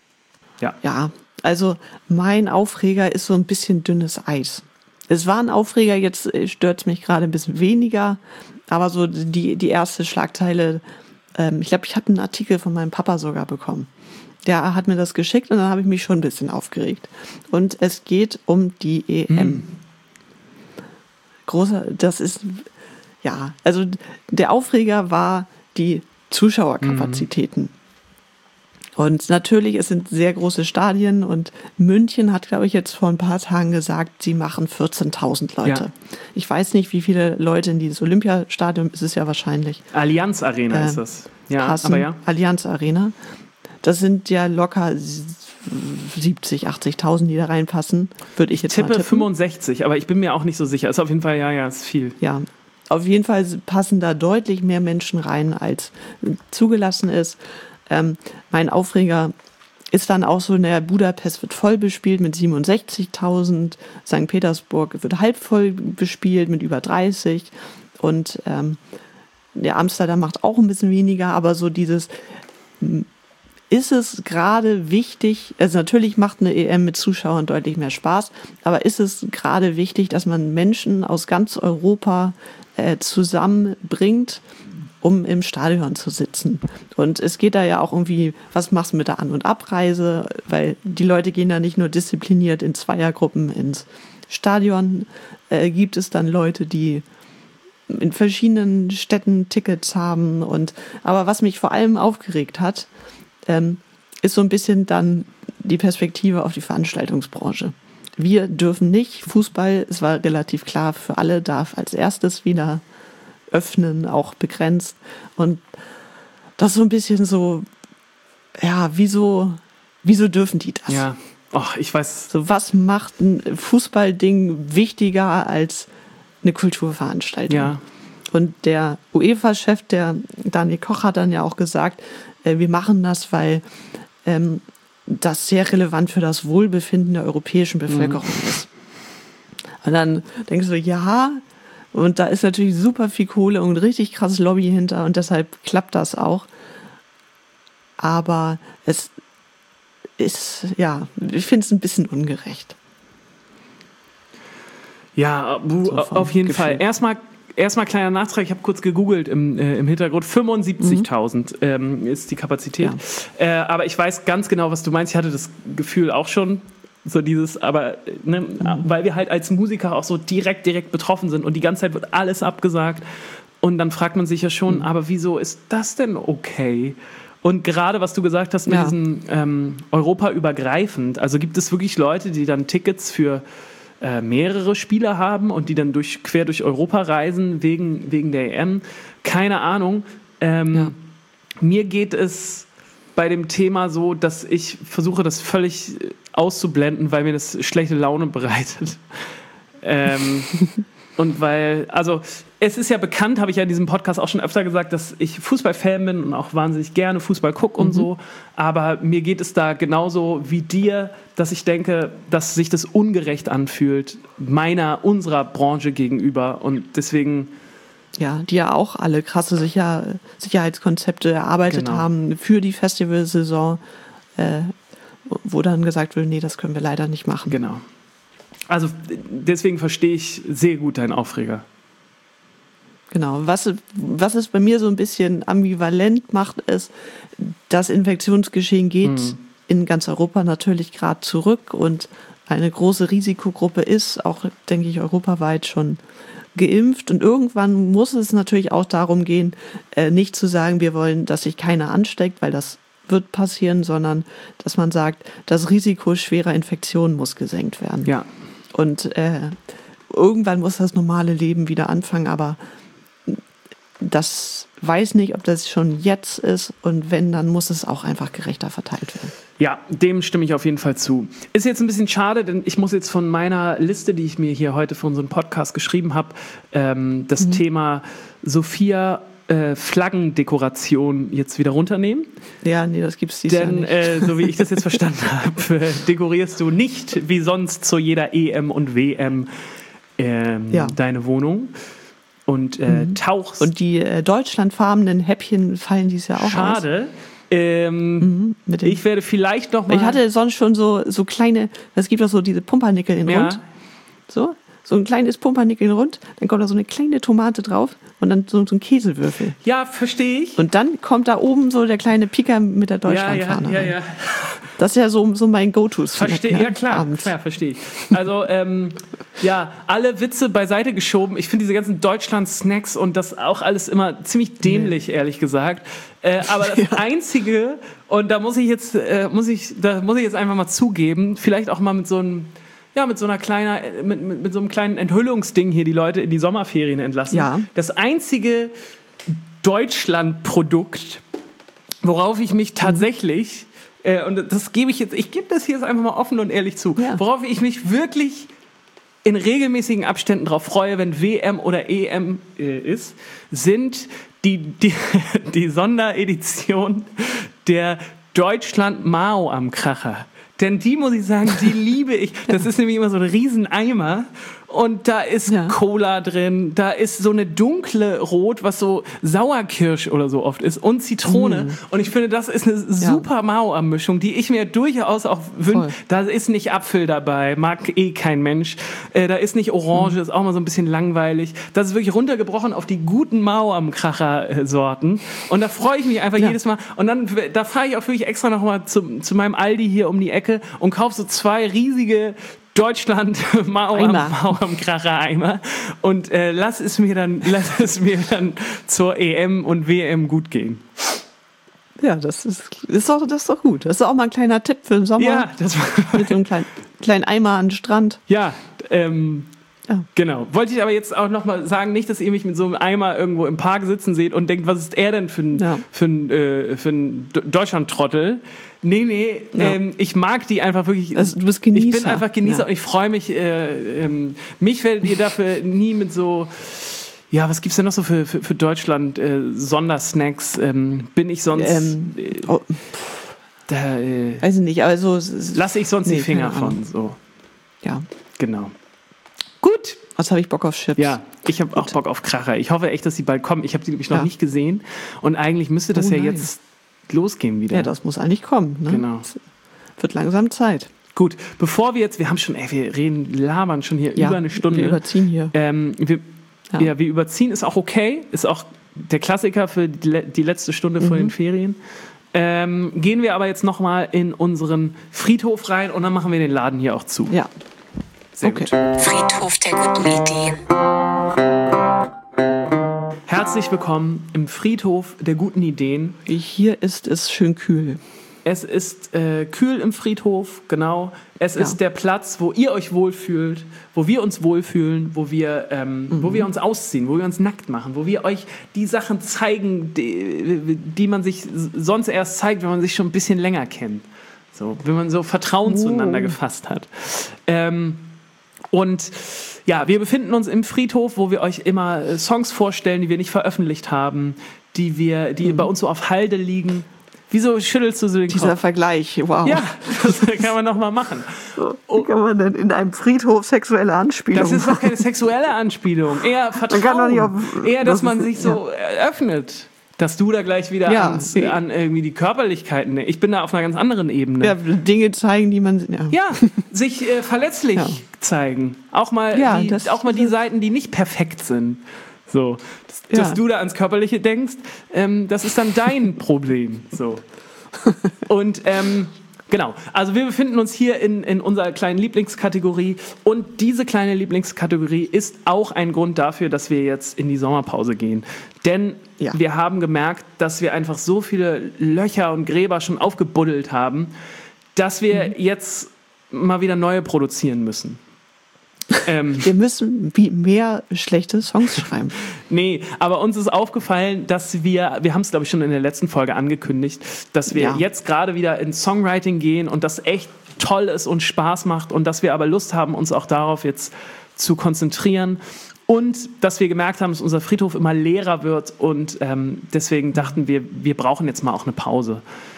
Ja, also mein Aufreger ist so ein bisschen dünnes Eis. Es war ein Aufreger, jetzt stört es mich gerade ein bisschen weniger, aber so die erste Schlagzeile, ich glaube, ich habe einen Artikel von meinem Papa sogar bekommen. Der hat mir das geschickt und dann habe ich mich schon ein bisschen aufgeregt. Und es geht um die EM. Also der Aufreger war die Zuschauerkapazitäten. Und natürlich, es sind sehr große Stadien und München hat, glaube ich, jetzt vor ein paar Tagen gesagt, sie machen 14.000 Leute. Ja. Ich weiß nicht, wie viele Leute in dieses Olympiastadion ist es ja wahrscheinlich. Allianz Arena ist das. Ja, passen. Aber ja. Allianz Arena. Das sind ja locker 70.000, 80.000, die da reinpassen, würde ich jetzt tippe 65, aber ich bin mir auch nicht so sicher. Ist auf jeden Fall, ist viel. Ja, auf jeden Fall passen da deutlich mehr Menschen rein, als zugelassen ist. Mein Aufreger ist dann auch so, Budapest wird voll bespielt mit 67.000, St. Petersburg wird halb voll bespielt mit über 30 und der Amsterdam macht auch ein bisschen weniger, aber so dieses, ist es gerade wichtig, also natürlich macht eine EM mit Zuschauern deutlich mehr Spaß, aber ist es gerade wichtig, dass man Menschen aus ganz Europa zusammenbringt, um im Stadion zu sitzen. Und es geht da ja auch irgendwie, was machst du mit der An- und Abreise? Weil die Leute gehen da nicht nur diszipliniert in Zweiergruppen ins Stadion. Gibt es dann Leute, die in verschiedenen Städten Tickets haben. Aber was mich vor allem aufgeregt hat, ist so ein bisschen dann die Perspektive auf die Veranstaltungsbranche. Wir dürfen nicht, Fußball, es war relativ klar, für alle darf als erstes wieder öffnen, auch begrenzt. Und das ist so ein bisschen so, wieso dürfen die das? Ja, ich weiß. So, was macht ein Fußballding wichtiger als eine Kulturveranstaltung? Ja. Und der UEFA-Chef, der Daniel Koch, hat dann ja auch gesagt, wir machen das, weil das sehr relevant für das Wohlbefinden der europäischen Bevölkerung ist. Und dann denkst du, ja, und da ist natürlich super viel Kohle und richtig krasses Lobby hinter und deshalb klappt das auch. Aber es ist, ich finde es ein bisschen ungerecht. Ja, auf jeden Fall. Erstmal kleiner Nachtrag, ich habe kurz gegoogelt im Hintergrund. 75.000 ist die Kapazität. Ja. Aber ich weiß ganz genau, was du meinst. Ich hatte das Gefühl auch schon, so dieses, aber weil wir halt als Musiker auch so direkt betroffen sind und die ganze Zeit wird alles abgesagt und dann fragt man sich ja schon, aber wieso ist das denn okay? Und gerade was du gesagt hast mit diesem europaübergreifend, also gibt es wirklich Leute, die dann Tickets für mehrere Spieler haben und die dann quer durch Europa reisen wegen der EM? Keine Ahnung. Mir geht es bei dem Thema so, dass ich versuche, das völlig auszublenden, weil mir das schlechte Laune bereitet. Und weil, also es ist ja bekannt, habe ich ja in diesem Podcast auch schon öfter gesagt, dass ich Fußballfan bin und auch wahnsinnig gerne Fußball gucke und so. Aber mir geht es da genauso wie dir, dass ich denke, dass sich das ungerecht anfühlt, unserer Branche gegenüber. Und deswegen... Ja, die ja auch alle krasse Sicherheitskonzepte erarbeitet haben für die Festivalsaison, wo dann gesagt wird, nee, das können wir leider nicht machen. Genau. Also deswegen verstehe ich sehr gut deinen Aufreger. Genau. Was es bei mir so ein bisschen ambivalent macht, ist, das Infektionsgeschehen geht in ganz Europa natürlich gerade zurück und eine große Risikogruppe ist, auch denke ich europaweit schon geimpft. Und irgendwann muss es natürlich auch darum gehen, nicht zu sagen, wir wollen, dass sich keiner ansteckt, weil das wird passieren, sondern dass man sagt, das Risiko schwerer Infektionen muss gesenkt werden. Ja. Und irgendwann muss das normale Leben wieder anfangen, aber das weiß nicht, ob das schon jetzt ist und wenn, dann muss es auch einfach gerechter verteilt werden. Ja, dem stimme ich auf jeden Fall zu. Ist jetzt ein bisschen schade, denn ich muss jetzt von meiner Liste, die ich mir hier heute für unseren Podcast geschrieben habe, das Thema Sophia Flaggendekoration jetzt wieder runternehmen. Ja, nee, das gibt's dieses Jahr nicht. Denn, so wie ich das jetzt verstanden habe, dekorierst du nicht wie sonst zu jeder EM und WM deine Wohnung und tauchst. Und die deutschlandfarbenen Häppchen fallen dieses Jahr auch aus. Schade. Ich werde vielleicht noch mal... Ich hatte sonst schon so kleine, es gibt auch so diese Pumpernickel in rund. So ein kleines Pumpernickel in rund, dann kommt da so eine kleine Tomate drauf und dann so ein Käsewürfel. Ja, verstehe ich. Und dann kommt da oben so der kleine Pika mit der Deutschlandfahne. Ja. Das ist ja so mein Go-Tos. Verstehe, ja klar, verstehe ich. Also, alle Witze beiseite geschoben. Ich finde diese ganzen Deutschland-Snacks und das auch alles immer ziemlich dämlich, ehrlich gesagt. Aber das Einzige, und da muss ich jetzt einfach mal zugeben, vielleicht auch mal mit so einem kleinen Enthüllungsding hier die Leute in die Sommerferien entlassen. Ja. Das einzige Deutschland-Produkt, worauf ich mich tatsächlich, und das gebe ich gebe das hier jetzt einfach mal offen und ehrlich zu, worauf ich mich wirklich in regelmäßigen Abständen drauf freue, wenn WM oder EM ist, sind die Sonderedition der Deutschland Mao am Kracher. Denn die, muss ich sagen, die liebe ich. Das ist nämlich immer so ein Rieseneimer. Und da ist Cola drin, da ist so eine dunkle Rot, was so Sauerkirsch oder so oft ist, und Zitrone. Und ich finde, das ist eine super Mao-Mischung, die ich mir durchaus auch wünsche. Da ist nicht Apfel dabei, mag kein Mensch. Da ist nicht Orange, ist auch mal so ein bisschen langweilig. Das ist wirklich runtergebrochen auf die guten Mao am Kracher-Sorten. Und da freue ich mich einfach jedes Mal. Und dann, da fahre ich auch wirklich extra nochmal zu meinem Aldi hier um die Ecke und kaufe so 2 riesige Deutschland Mao am Kracher Eimer und lass es mir dann zur EM und WM gut gehen. Ja, das ist doch gut. Das ist auch mal ein kleiner Tipp für den Sommer. Ja, das mit so einem kleinen Eimer an den Strand. Ja, genau. Wollte ich aber jetzt auch noch mal sagen, nicht, dass ihr mich mit so einem Eimer irgendwo im Park sitzen seht und denkt, was ist er denn für ein Deutschland-Trottel? Nee, ich mag die einfach wirklich. Also, du bist Genießer. Ich bin einfach Genießer und ich freue mich. Mich werdet ihr dafür nie mit so, was gibt's denn noch so für Deutschland Sondersnacks? Bin ich sonst... weiß ich nicht, aber so... Lasse ich sonst die Finger von, so. Ja. Genau. Gut. Was habe ich Bock auf Chips? Ja, ich habe auch Bock auf Kracher. Ich hoffe echt, dass die bald kommen. Ich habe die nämlich noch nicht gesehen. Und eigentlich müsste das jetzt losgehen wieder. Ja, das muss eigentlich kommen. Ne? Genau. Es wird langsam Zeit. Gut, bevor wir labern schon hier über eine Stunde. Wir überziehen hier. Wir überziehen, ist auch okay. Ist auch der Klassiker für die letzte Stunde vor den Ferien. Gehen wir aber jetzt nochmal in unseren Friedhof rein und dann machen wir den Laden hier auch zu. Ja. Sehr gut. Friedhof der guten Ideen. Herzlich willkommen im Friedhof der guten Ideen. Hier ist es schön kühl. Es ist kühl im Friedhof, genau. Es ist der Platz, wo ihr euch wohlfühlt, wo wir uns wohlfühlen, wo wir uns ausziehen, wo wir uns nackt machen, wo wir euch die Sachen zeigen, die man sich sonst erst zeigt, wenn man sich schon ein bisschen länger kennt. So, wenn man so Vertrauen zueinander gefasst hat. Und ja, wir befinden uns im Friedhof, wo wir euch immer Songs vorstellen, die wir nicht veröffentlicht haben, die bei uns so auf Halde liegen. Wieso schüttelst du so den Kopf? Dieser Vergleich, wow. Ja, das kann man noch mal machen. Wie kann man denn in einem Friedhof sexuelle Anspielung Das ist doch keine sexuelle Anspielung. Eher Vertrauen. Eher, dass man sich so öffnet. Dass du da gleich wieder an irgendwie die Körperlichkeiten... Ich bin da auf einer ganz anderen Ebene. Ja, Dinge zeigen, die man... Ja, sich verletzlich zeigen. Auch mal die Seiten, die nicht perfekt sind. So, dass du da ans Körperliche denkst, das ist dann dein Problem. So. Und genau, also wir befinden uns hier in unserer kleinen Lieblingskategorie und diese kleine Lieblingskategorie ist auch ein Grund dafür, dass wir jetzt in die Sommerpause gehen. Denn wir haben gemerkt, dass wir einfach so viele Löcher und Gräber schon aufgebuddelt haben, dass wir jetzt mal wieder neue produzieren müssen. Wir müssen mehr schlechte Songs schreiben. Nee, aber uns ist aufgefallen, dass wir haben es glaube ich schon in der letzten Folge angekündigt, dass wir jetzt gerade wieder ins Songwriting gehen und das echt toll ist und Spaß macht und dass wir aber Lust haben, uns auch darauf jetzt zu konzentrieren und dass wir gemerkt haben, dass unser Friedhof immer leerer wird und deswegen dachten wir brauchen jetzt mal auch eine Pause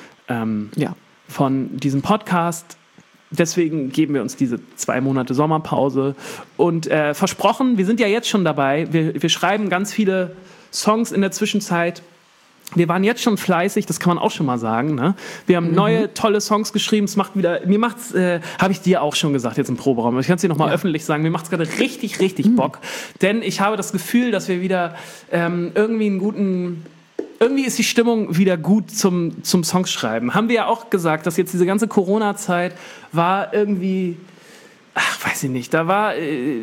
von diesem Podcast. Deswegen geben wir uns diese 2 Monate Sommerpause und versprochen, wir sind ja jetzt schon dabei, wir schreiben ganz viele Songs in der Zwischenzeit. Wir waren jetzt schon fleißig, das kann man auch schon mal sagen. Ne? Wir haben neue, tolle Songs geschrieben. Habe ich dir auch schon gesagt jetzt im Proberaum. Ich kann es dir nochmal öffentlich sagen, mir macht es gerade richtig, richtig Bock. Denn ich habe das Gefühl, dass wir wieder irgendwie ist die Stimmung wieder gut zum Songschreiben. Haben wir ja auch gesagt, dass jetzt diese ganze Corona-Zeit war irgendwie, weiß ich nicht, da war...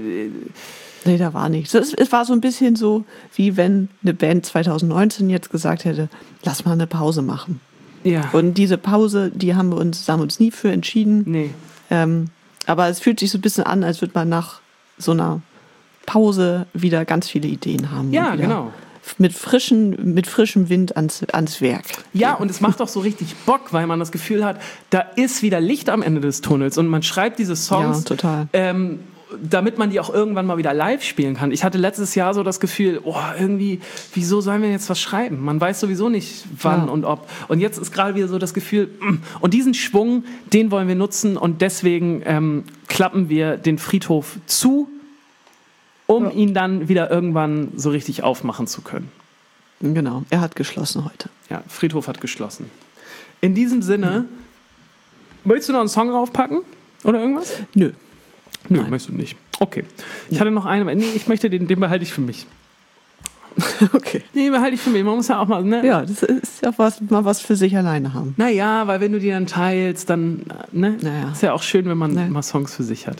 Nee, da war nichts. Es war so ein bisschen so, wie wenn eine Band 2019 jetzt gesagt hätte, lass mal eine Pause machen. Ja. Und diese Pause, die haben wir uns nie für entschieden. Nee. Aber es fühlt sich so ein bisschen an, als würde man nach so einer Pause wieder ganz viele Ideen haben. Ja, genau. Mit frischem Wind ans Werk. Ja, und es macht auch so richtig Bock, weil man das Gefühl hat, da ist wieder Licht am Ende des Tunnels und man schreibt diese Songs, total. Damit man die auch irgendwann mal wieder live spielen kann. Ich hatte letztes Jahr so das Gefühl, irgendwie, wieso sollen wir jetzt was schreiben? Man weiß sowieso nicht, wann und ob. Und jetzt ist gerade wieder so das Gefühl, und diesen Schwung, den wollen wir nutzen und deswegen klappen wir den Friedhof zu, um ihn dann wieder irgendwann so richtig aufmachen zu können. Genau, er hat geschlossen heute. Ja, Friedhof hat geschlossen. In diesem Sinne, willst du noch einen Song draufpacken? Oder irgendwas? Nö, möchtest du nicht. Okay. Ich hatte noch einen, aber ich möchte den behalte ich für mich. Okay. Den behalte ich für mich. Man muss ja auch mal, ne? Ja, das ist ja mal was für sich alleine haben. Naja, weil wenn du die dann teilst, dann, ne? Naja. Ist ja auch schön, wenn man mal Songs für sich hat.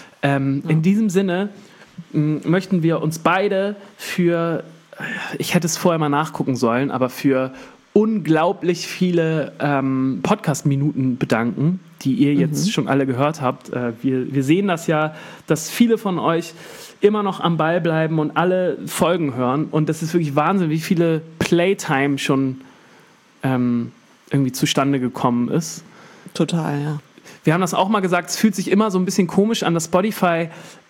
In diesem Sinne möchten wir uns beide für, ich hätte es vorher mal nachgucken sollen, aber für unglaublich viele Podcast-Minuten bedanken, die ihr jetzt schon alle gehört habt. Wir sehen das ja, dass viele von euch immer noch am Ball bleiben und alle Folgen hören. Und das ist wirklich Wahnsinn, wie viele Playtime schon irgendwie zustande gekommen ist. Total, ja. Wir haben das auch mal gesagt, es fühlt sich immer so ein bisschen komisch an, dass Spotify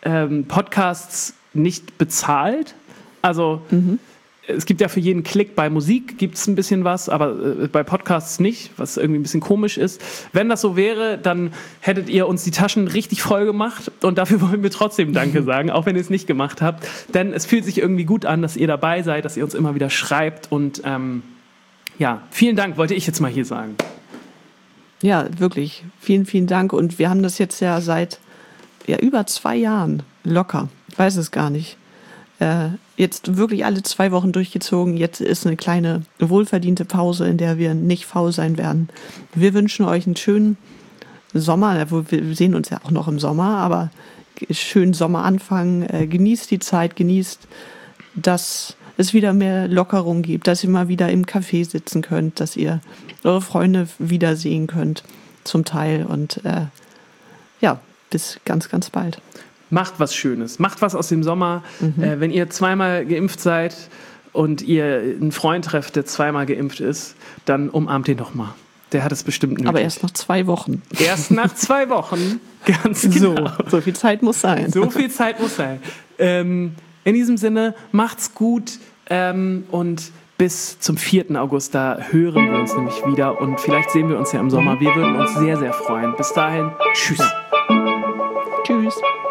Podcasts nicht bezahlt. Also es gibt ja für jeden Klick, bei Musik gibt es ein bisschen was, aber bei Podcasts nicht, was irgendwie ein bisschen komisch ist. Wenn das so wäre, dann hättet ihr uns die Taschen richtig voll gemacht und dafür wollen wir trotzdem Danke sagen, auch wenn ihr es nicht gemacht habt. Denn es fühlt sich irgendwie gut an, dass ihr dabei seid, dass ihr uns immer wieder schreibt und vielen Dank, wollte ich jetzt mal hier sagen. Ja, wirklich. Vielen, vielen Dank. Und wir haben das jetzt ja seit über 2 Jahren locker. Ich weiß es gar nicht. Jetzt wirklich alle 2 Wochen durchgezogen. Jetzt ist eine kleine wohlverdiente Pause, in der wir nicht faul sein werden. Wir wünschen euch einen schönen Sommer. Wir sehen uns ja auch noch im Sommer, aber schönen Sommeranfang. Genießt die Zeit, genießt das es wieder mehr Lockerung gibt, dass ihr mal wieder im Café sitzen könnt, dass ihr eure Freunde wiedersehen könnt, zum Teil. Und bis ganz, ganz bald. Macht was Schönes, macht was aus dem Sommer. Wenn ihr 2-mal geimpft seid und ihr einen Freund trefft, der 2-mal geimpft ist, dann umarmt ihn doch mal. Der hat es bestimmt nötig. Aber erst nach 2 Wochen. Erst nach 2 Wochen, ganz genau. So viel Zeit muss sein. So viel Zeit muss sein. In diesem Sinne, macht's gut und bis zum 4. August, da hören wir uns nämlich wieder und vielleicht sehen wir uns ja im Sommer. Wir würden uns sehr, sehr freuen. Bis dahin, tschüss. Tschüss.